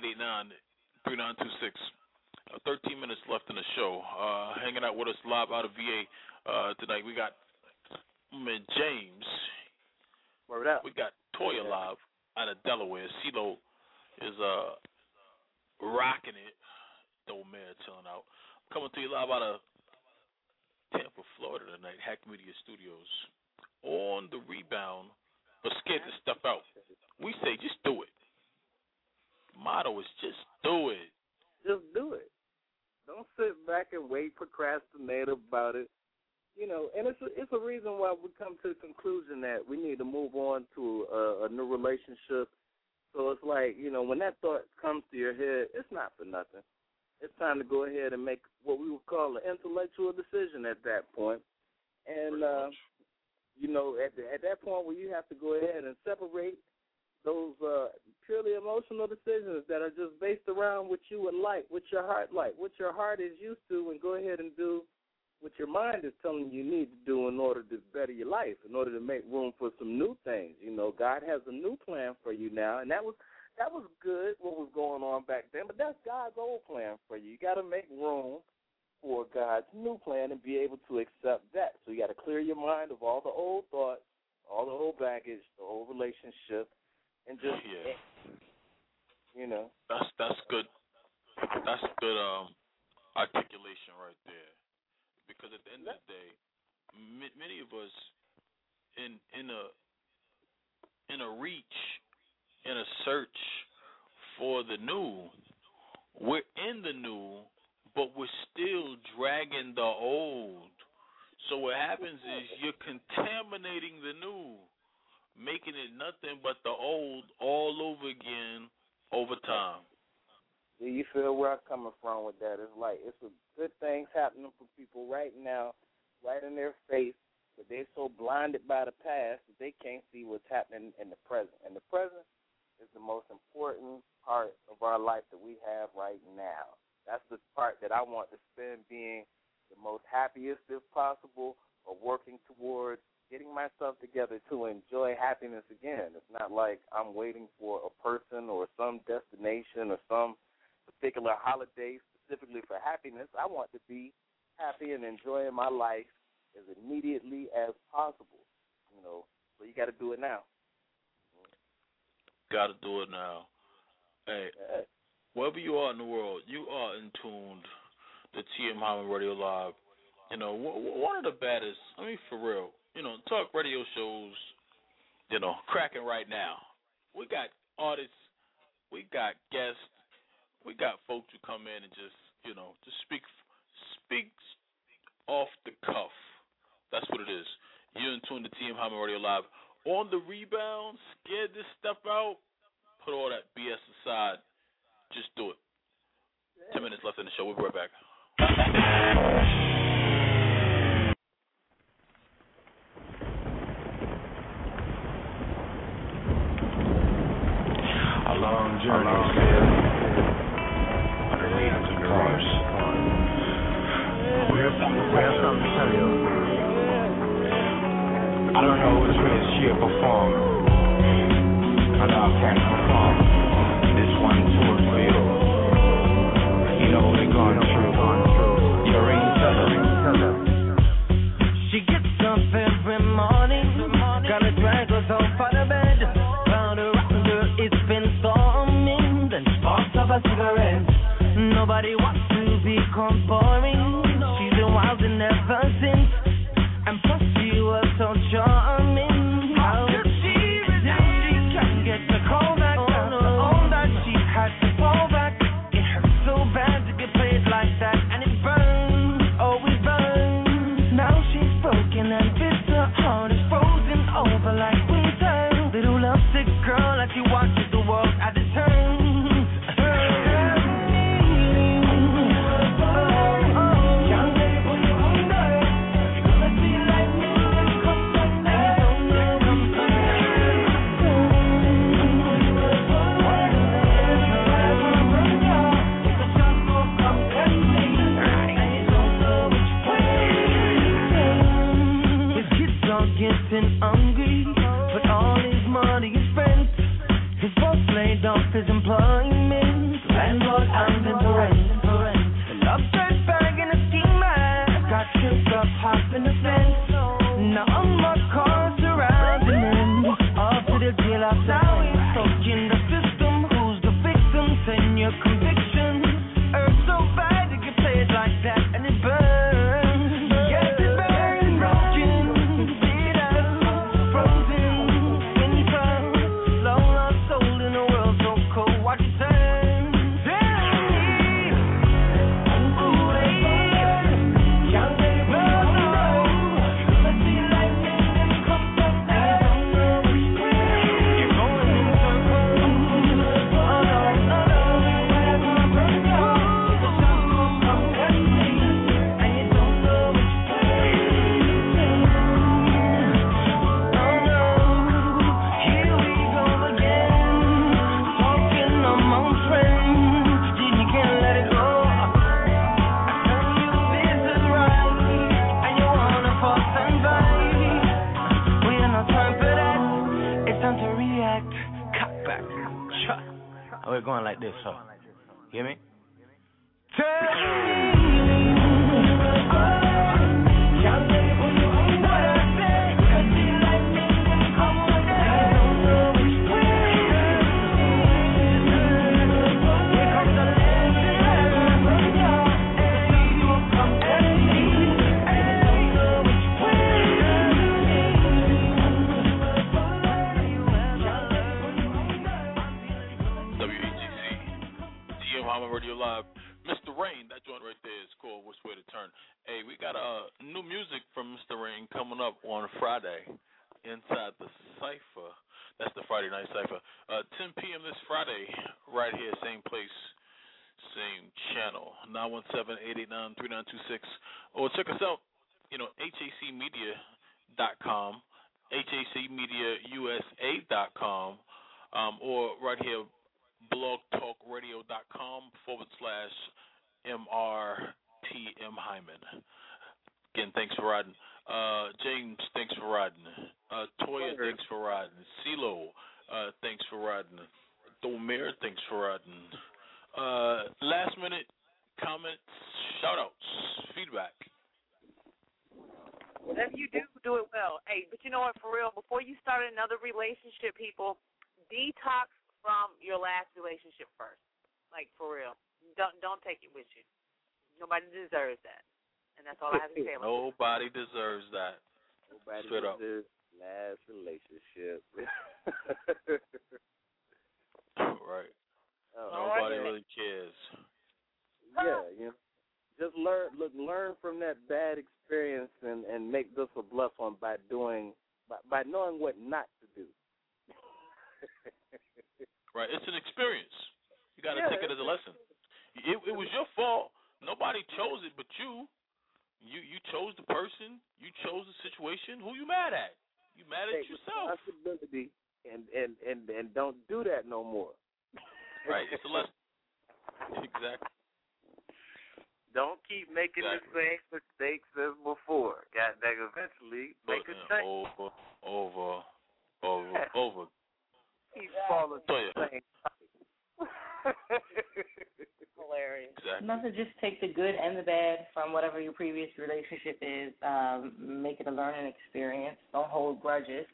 889-3926. 13 minutes left in the show. Hanging out with us live out of VA tonight. We got James. Word up. We got Toya live out of Delaware. CeeLo is rocking it. Dope man chilling out. Coming to you live out of Tampa, Florida tonight. Hack Media Studios. On the rebound, but scared to step out. We say just do it. Motto is just do it. Just do it. Don't sit back and wait, procrastinate about it. You know, and it's a reason why we come to the conclusion that we need to move on to a new relationship. So it's like, you know, when that thought comes to your head, it's not for nothing. It's time to go ahead and make what we would call an intellectual decision at that point. And, you know, at that point where you have to go ahead and separate those purely emotional decisions that are just based around what you would like, what your heart is used to, and go ahead and do what your mind is telling you need to do in order to better your life, in order to make room for some new things. You know, God has a new plan for you now, and that was good, what was going on back then, but that's God's old plan for you. You got to make room for God's new plan and be able to accept that. So you got to clear your mind of all the old thoughts, all the old baggage, the old relationship, and just, you know. That's good. That's good articulation right there. Because at the end of the day, many of us in a reach, in a search for the new, we're in the new, but we're still dragging the old. So what happens is you're contaminating the new, making it nothing but the old all over again over time. Do you feel where I'm coming from with that? It's like it's a good things happening for people right now, right in their face, but they're so blinded by the past that they can't see what's happening in the present. And the present is the most important part of our life that we have right now. That's the part that I want to spend being the most happiest if possible, or working towards getting myself together to enjoy happiness again. It's not like I'm waiting for a person or some destination or some particular holiday specifically for happiness. I want to be happy and enjoying my life as immediately as possible. You know, so you got to do it now. Got to do it now. Hey, wherever you are in the world, you are in tuned to TM Hyman Radio Live. You know, one of the baddest, I mean, for real, you know, talk radio shows, you know, cracking right now. We got artists, we got guests, we got folks who come in and just, you know, just speak off the cuff. That's what it is. You're in tune to TM Hyman Radio Live. On the rebound, scared this stuff out, put all that BS aside. Just do it. 10 minutes left in the show. We'll be right back. A long journey. We have something to tell you. I don't know which way she perform, but I can perform. This one too for you. You know we're going through. Your ring teller. She gets up every morning, gonna drag us off out of bed. Round around her, it's been storming. Then sparks of a cigarette. Nobody wants to become boring. She's been wild and ever since. And plus she was so charming. How could she resist? She can't get the call back. After all that she had to fall back. It hurts so bad to get played like that. And it burns, oh it burns. Now she's broken and bitter. Heart is frozen over like winter. Little lovesick girl as she watches the world at a turn. Oh, this, huh? You hear me? Radio Live. Mr. Rain, that joint right there is called Which Way to Turn. Hey, we got new music from Mr. Rain coming up on Friday inside the Cypher. That's the Friday night Cypher. 10 p.m. this Friday, right here, same place, same channel, 917-889-3926. Or check us out, HACmedia.com, HACmediausa.com, or right here, blogtalkradio.com/MRTM Hyman. Again, thanks for riding. James, thanks for riding. Toya, thanks for riding. CeeLo, thanks for riding. Domer, thanks for riding. Last minute comments, shout outs, feedback. Whatever you do, do it well. Hey, but you know what, for real, before you start another relationship, people, detox from your last relationship first. Like, for real. Don't take it with you. Nobody deserves that. And that's all I have to say about Nobody deserves that. Nobody Straight deserves last relationship. Right. Nobody really cares. Yeah, just learn from that bad experience and make this a bluff on by knowing what not to do. Right, it's an experience. You got to take it as a lesson. It was your fault. Nobody chose it but you. You chose the person. You chose the situation. Who you mad at? You mad at yourself. Responsibility and don't do that no more. Right, it's a lesson. Exactly. Don't keep making the same mistakes as before. God dang, eventually make a change. Over. Keep falling to the same Hilarious. Exactly. Nothing, just take the good and the bad from whatever your previous relationship is. Make it a learning experience. Don't hold grudges.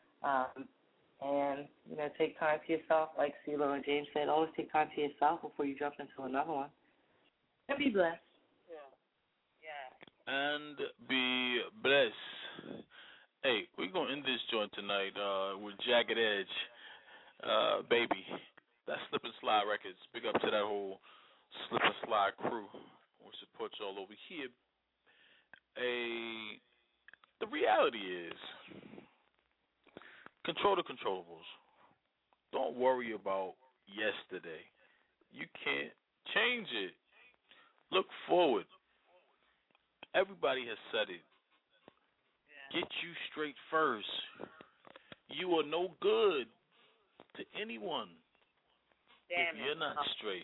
And, take time to yourself. Like CeeLo and James said, always take time to yourself before you jump into another one. And be blessed. Yeah. And be blessed. Hey, we're going to end this joint tonight with Jagged Edge. Baby, that's Slip and Slide Records. Big up to that whole Slip and Slide crew who supports you all over here. The reality is, control the controllables. Don't worry about yesterday. You can't change it. Look forward. Everybody has said it. Get you straight first. You are no good to anyone if you're not straight.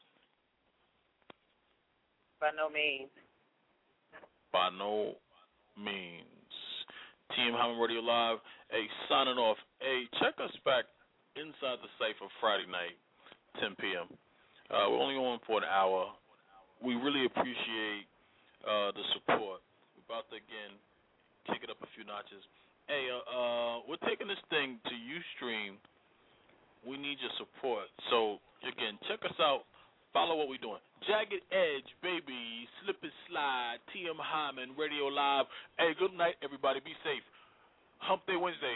By no means. By no means. Team Hyman Radio Live. Hey, signing off. Hey, check us back inside the Cypher Friday night, 10 p.m. We're only on for an hour. We really appreciate the support. We're about to, again, kick it up a few notches. Hey, we're taking this thing to Ustream. We need your support. So, again, check us out. Follow what we're doing. Jagged Edge, baby. Slip and Slide. TM Hyman, Radio Live. Hey, good night, everybody. Be safe. Hump Day Wednesday.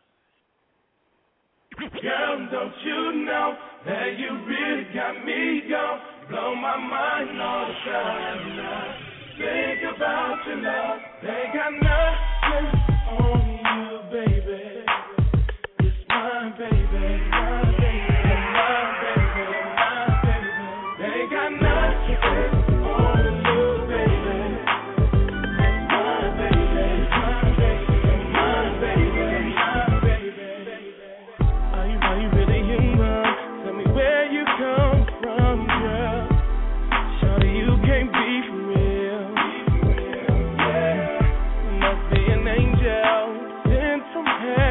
Girl, don't you know that you really got me gone? Blow my mind all the time. Think about your love. They got nothing on you, baby. It's my baby, my baby, my baby, my baby. They got nothing on you, baby. My baby, my baby, my baby, my baby. Are you really human? Tell me where you come from, girl. Shawty, you can't be for real. Must be an angel sent from heaven.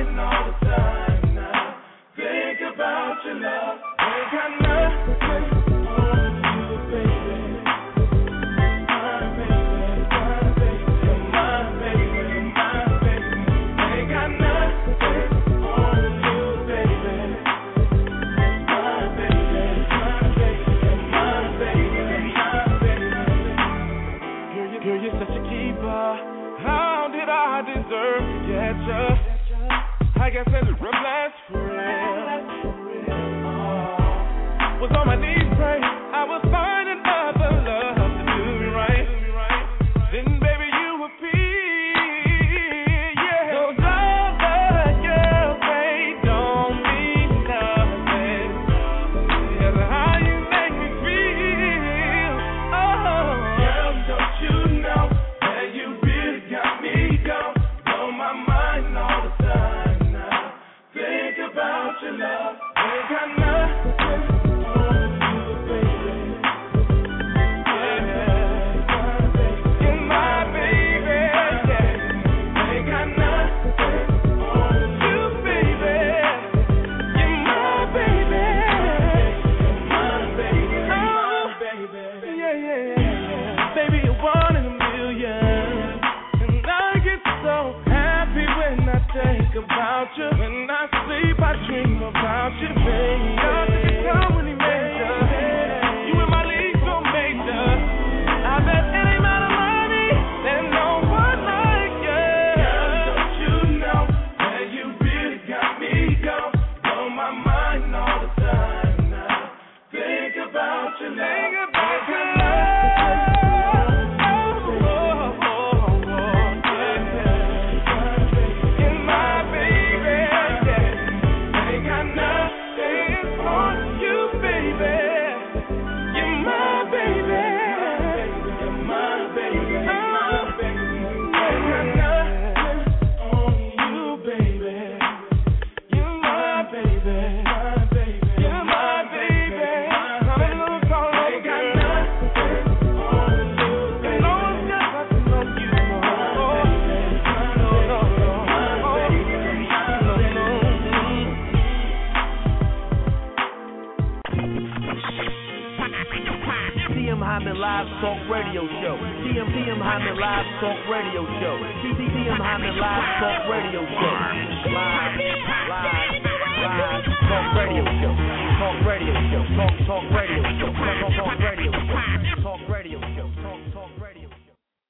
mind all the time now. Think about your love. Ain't got nothing on you, baby. My baby, my baby, you're my baby, my baby. Ain't got nothing on you, baby. My baby, my baby, you're my baby, my baby. Girl, you're such a keeper. How did I deserve to get you? I guess it's a last friend. Was on my knees praying, I was finding other love to do me right. Then baby you appeared, yeah. Those other girls, they don't mean nothing. It's how you make me feel. Oh, girl, don't you know that you really got me gone? On my mind all the time now. Think about your love. Ain't got nothing. About you. When I sleep, I dream about you, baby. Y'all think it's time when he made you. You in my league, so major. I bet any amount of money, there's no one like you. Girl, don't you know that you really got me gone? On my mind all the time now. Think about you, think about your love. Live Talk Radio Show. TM Hyman Live Talk Radio Show. TM Hyman Live Talk Radio Show. Live Talk Radio Show. Talk Radio Show. Talk Radio Show. Talk Radio Show. Talk Radio.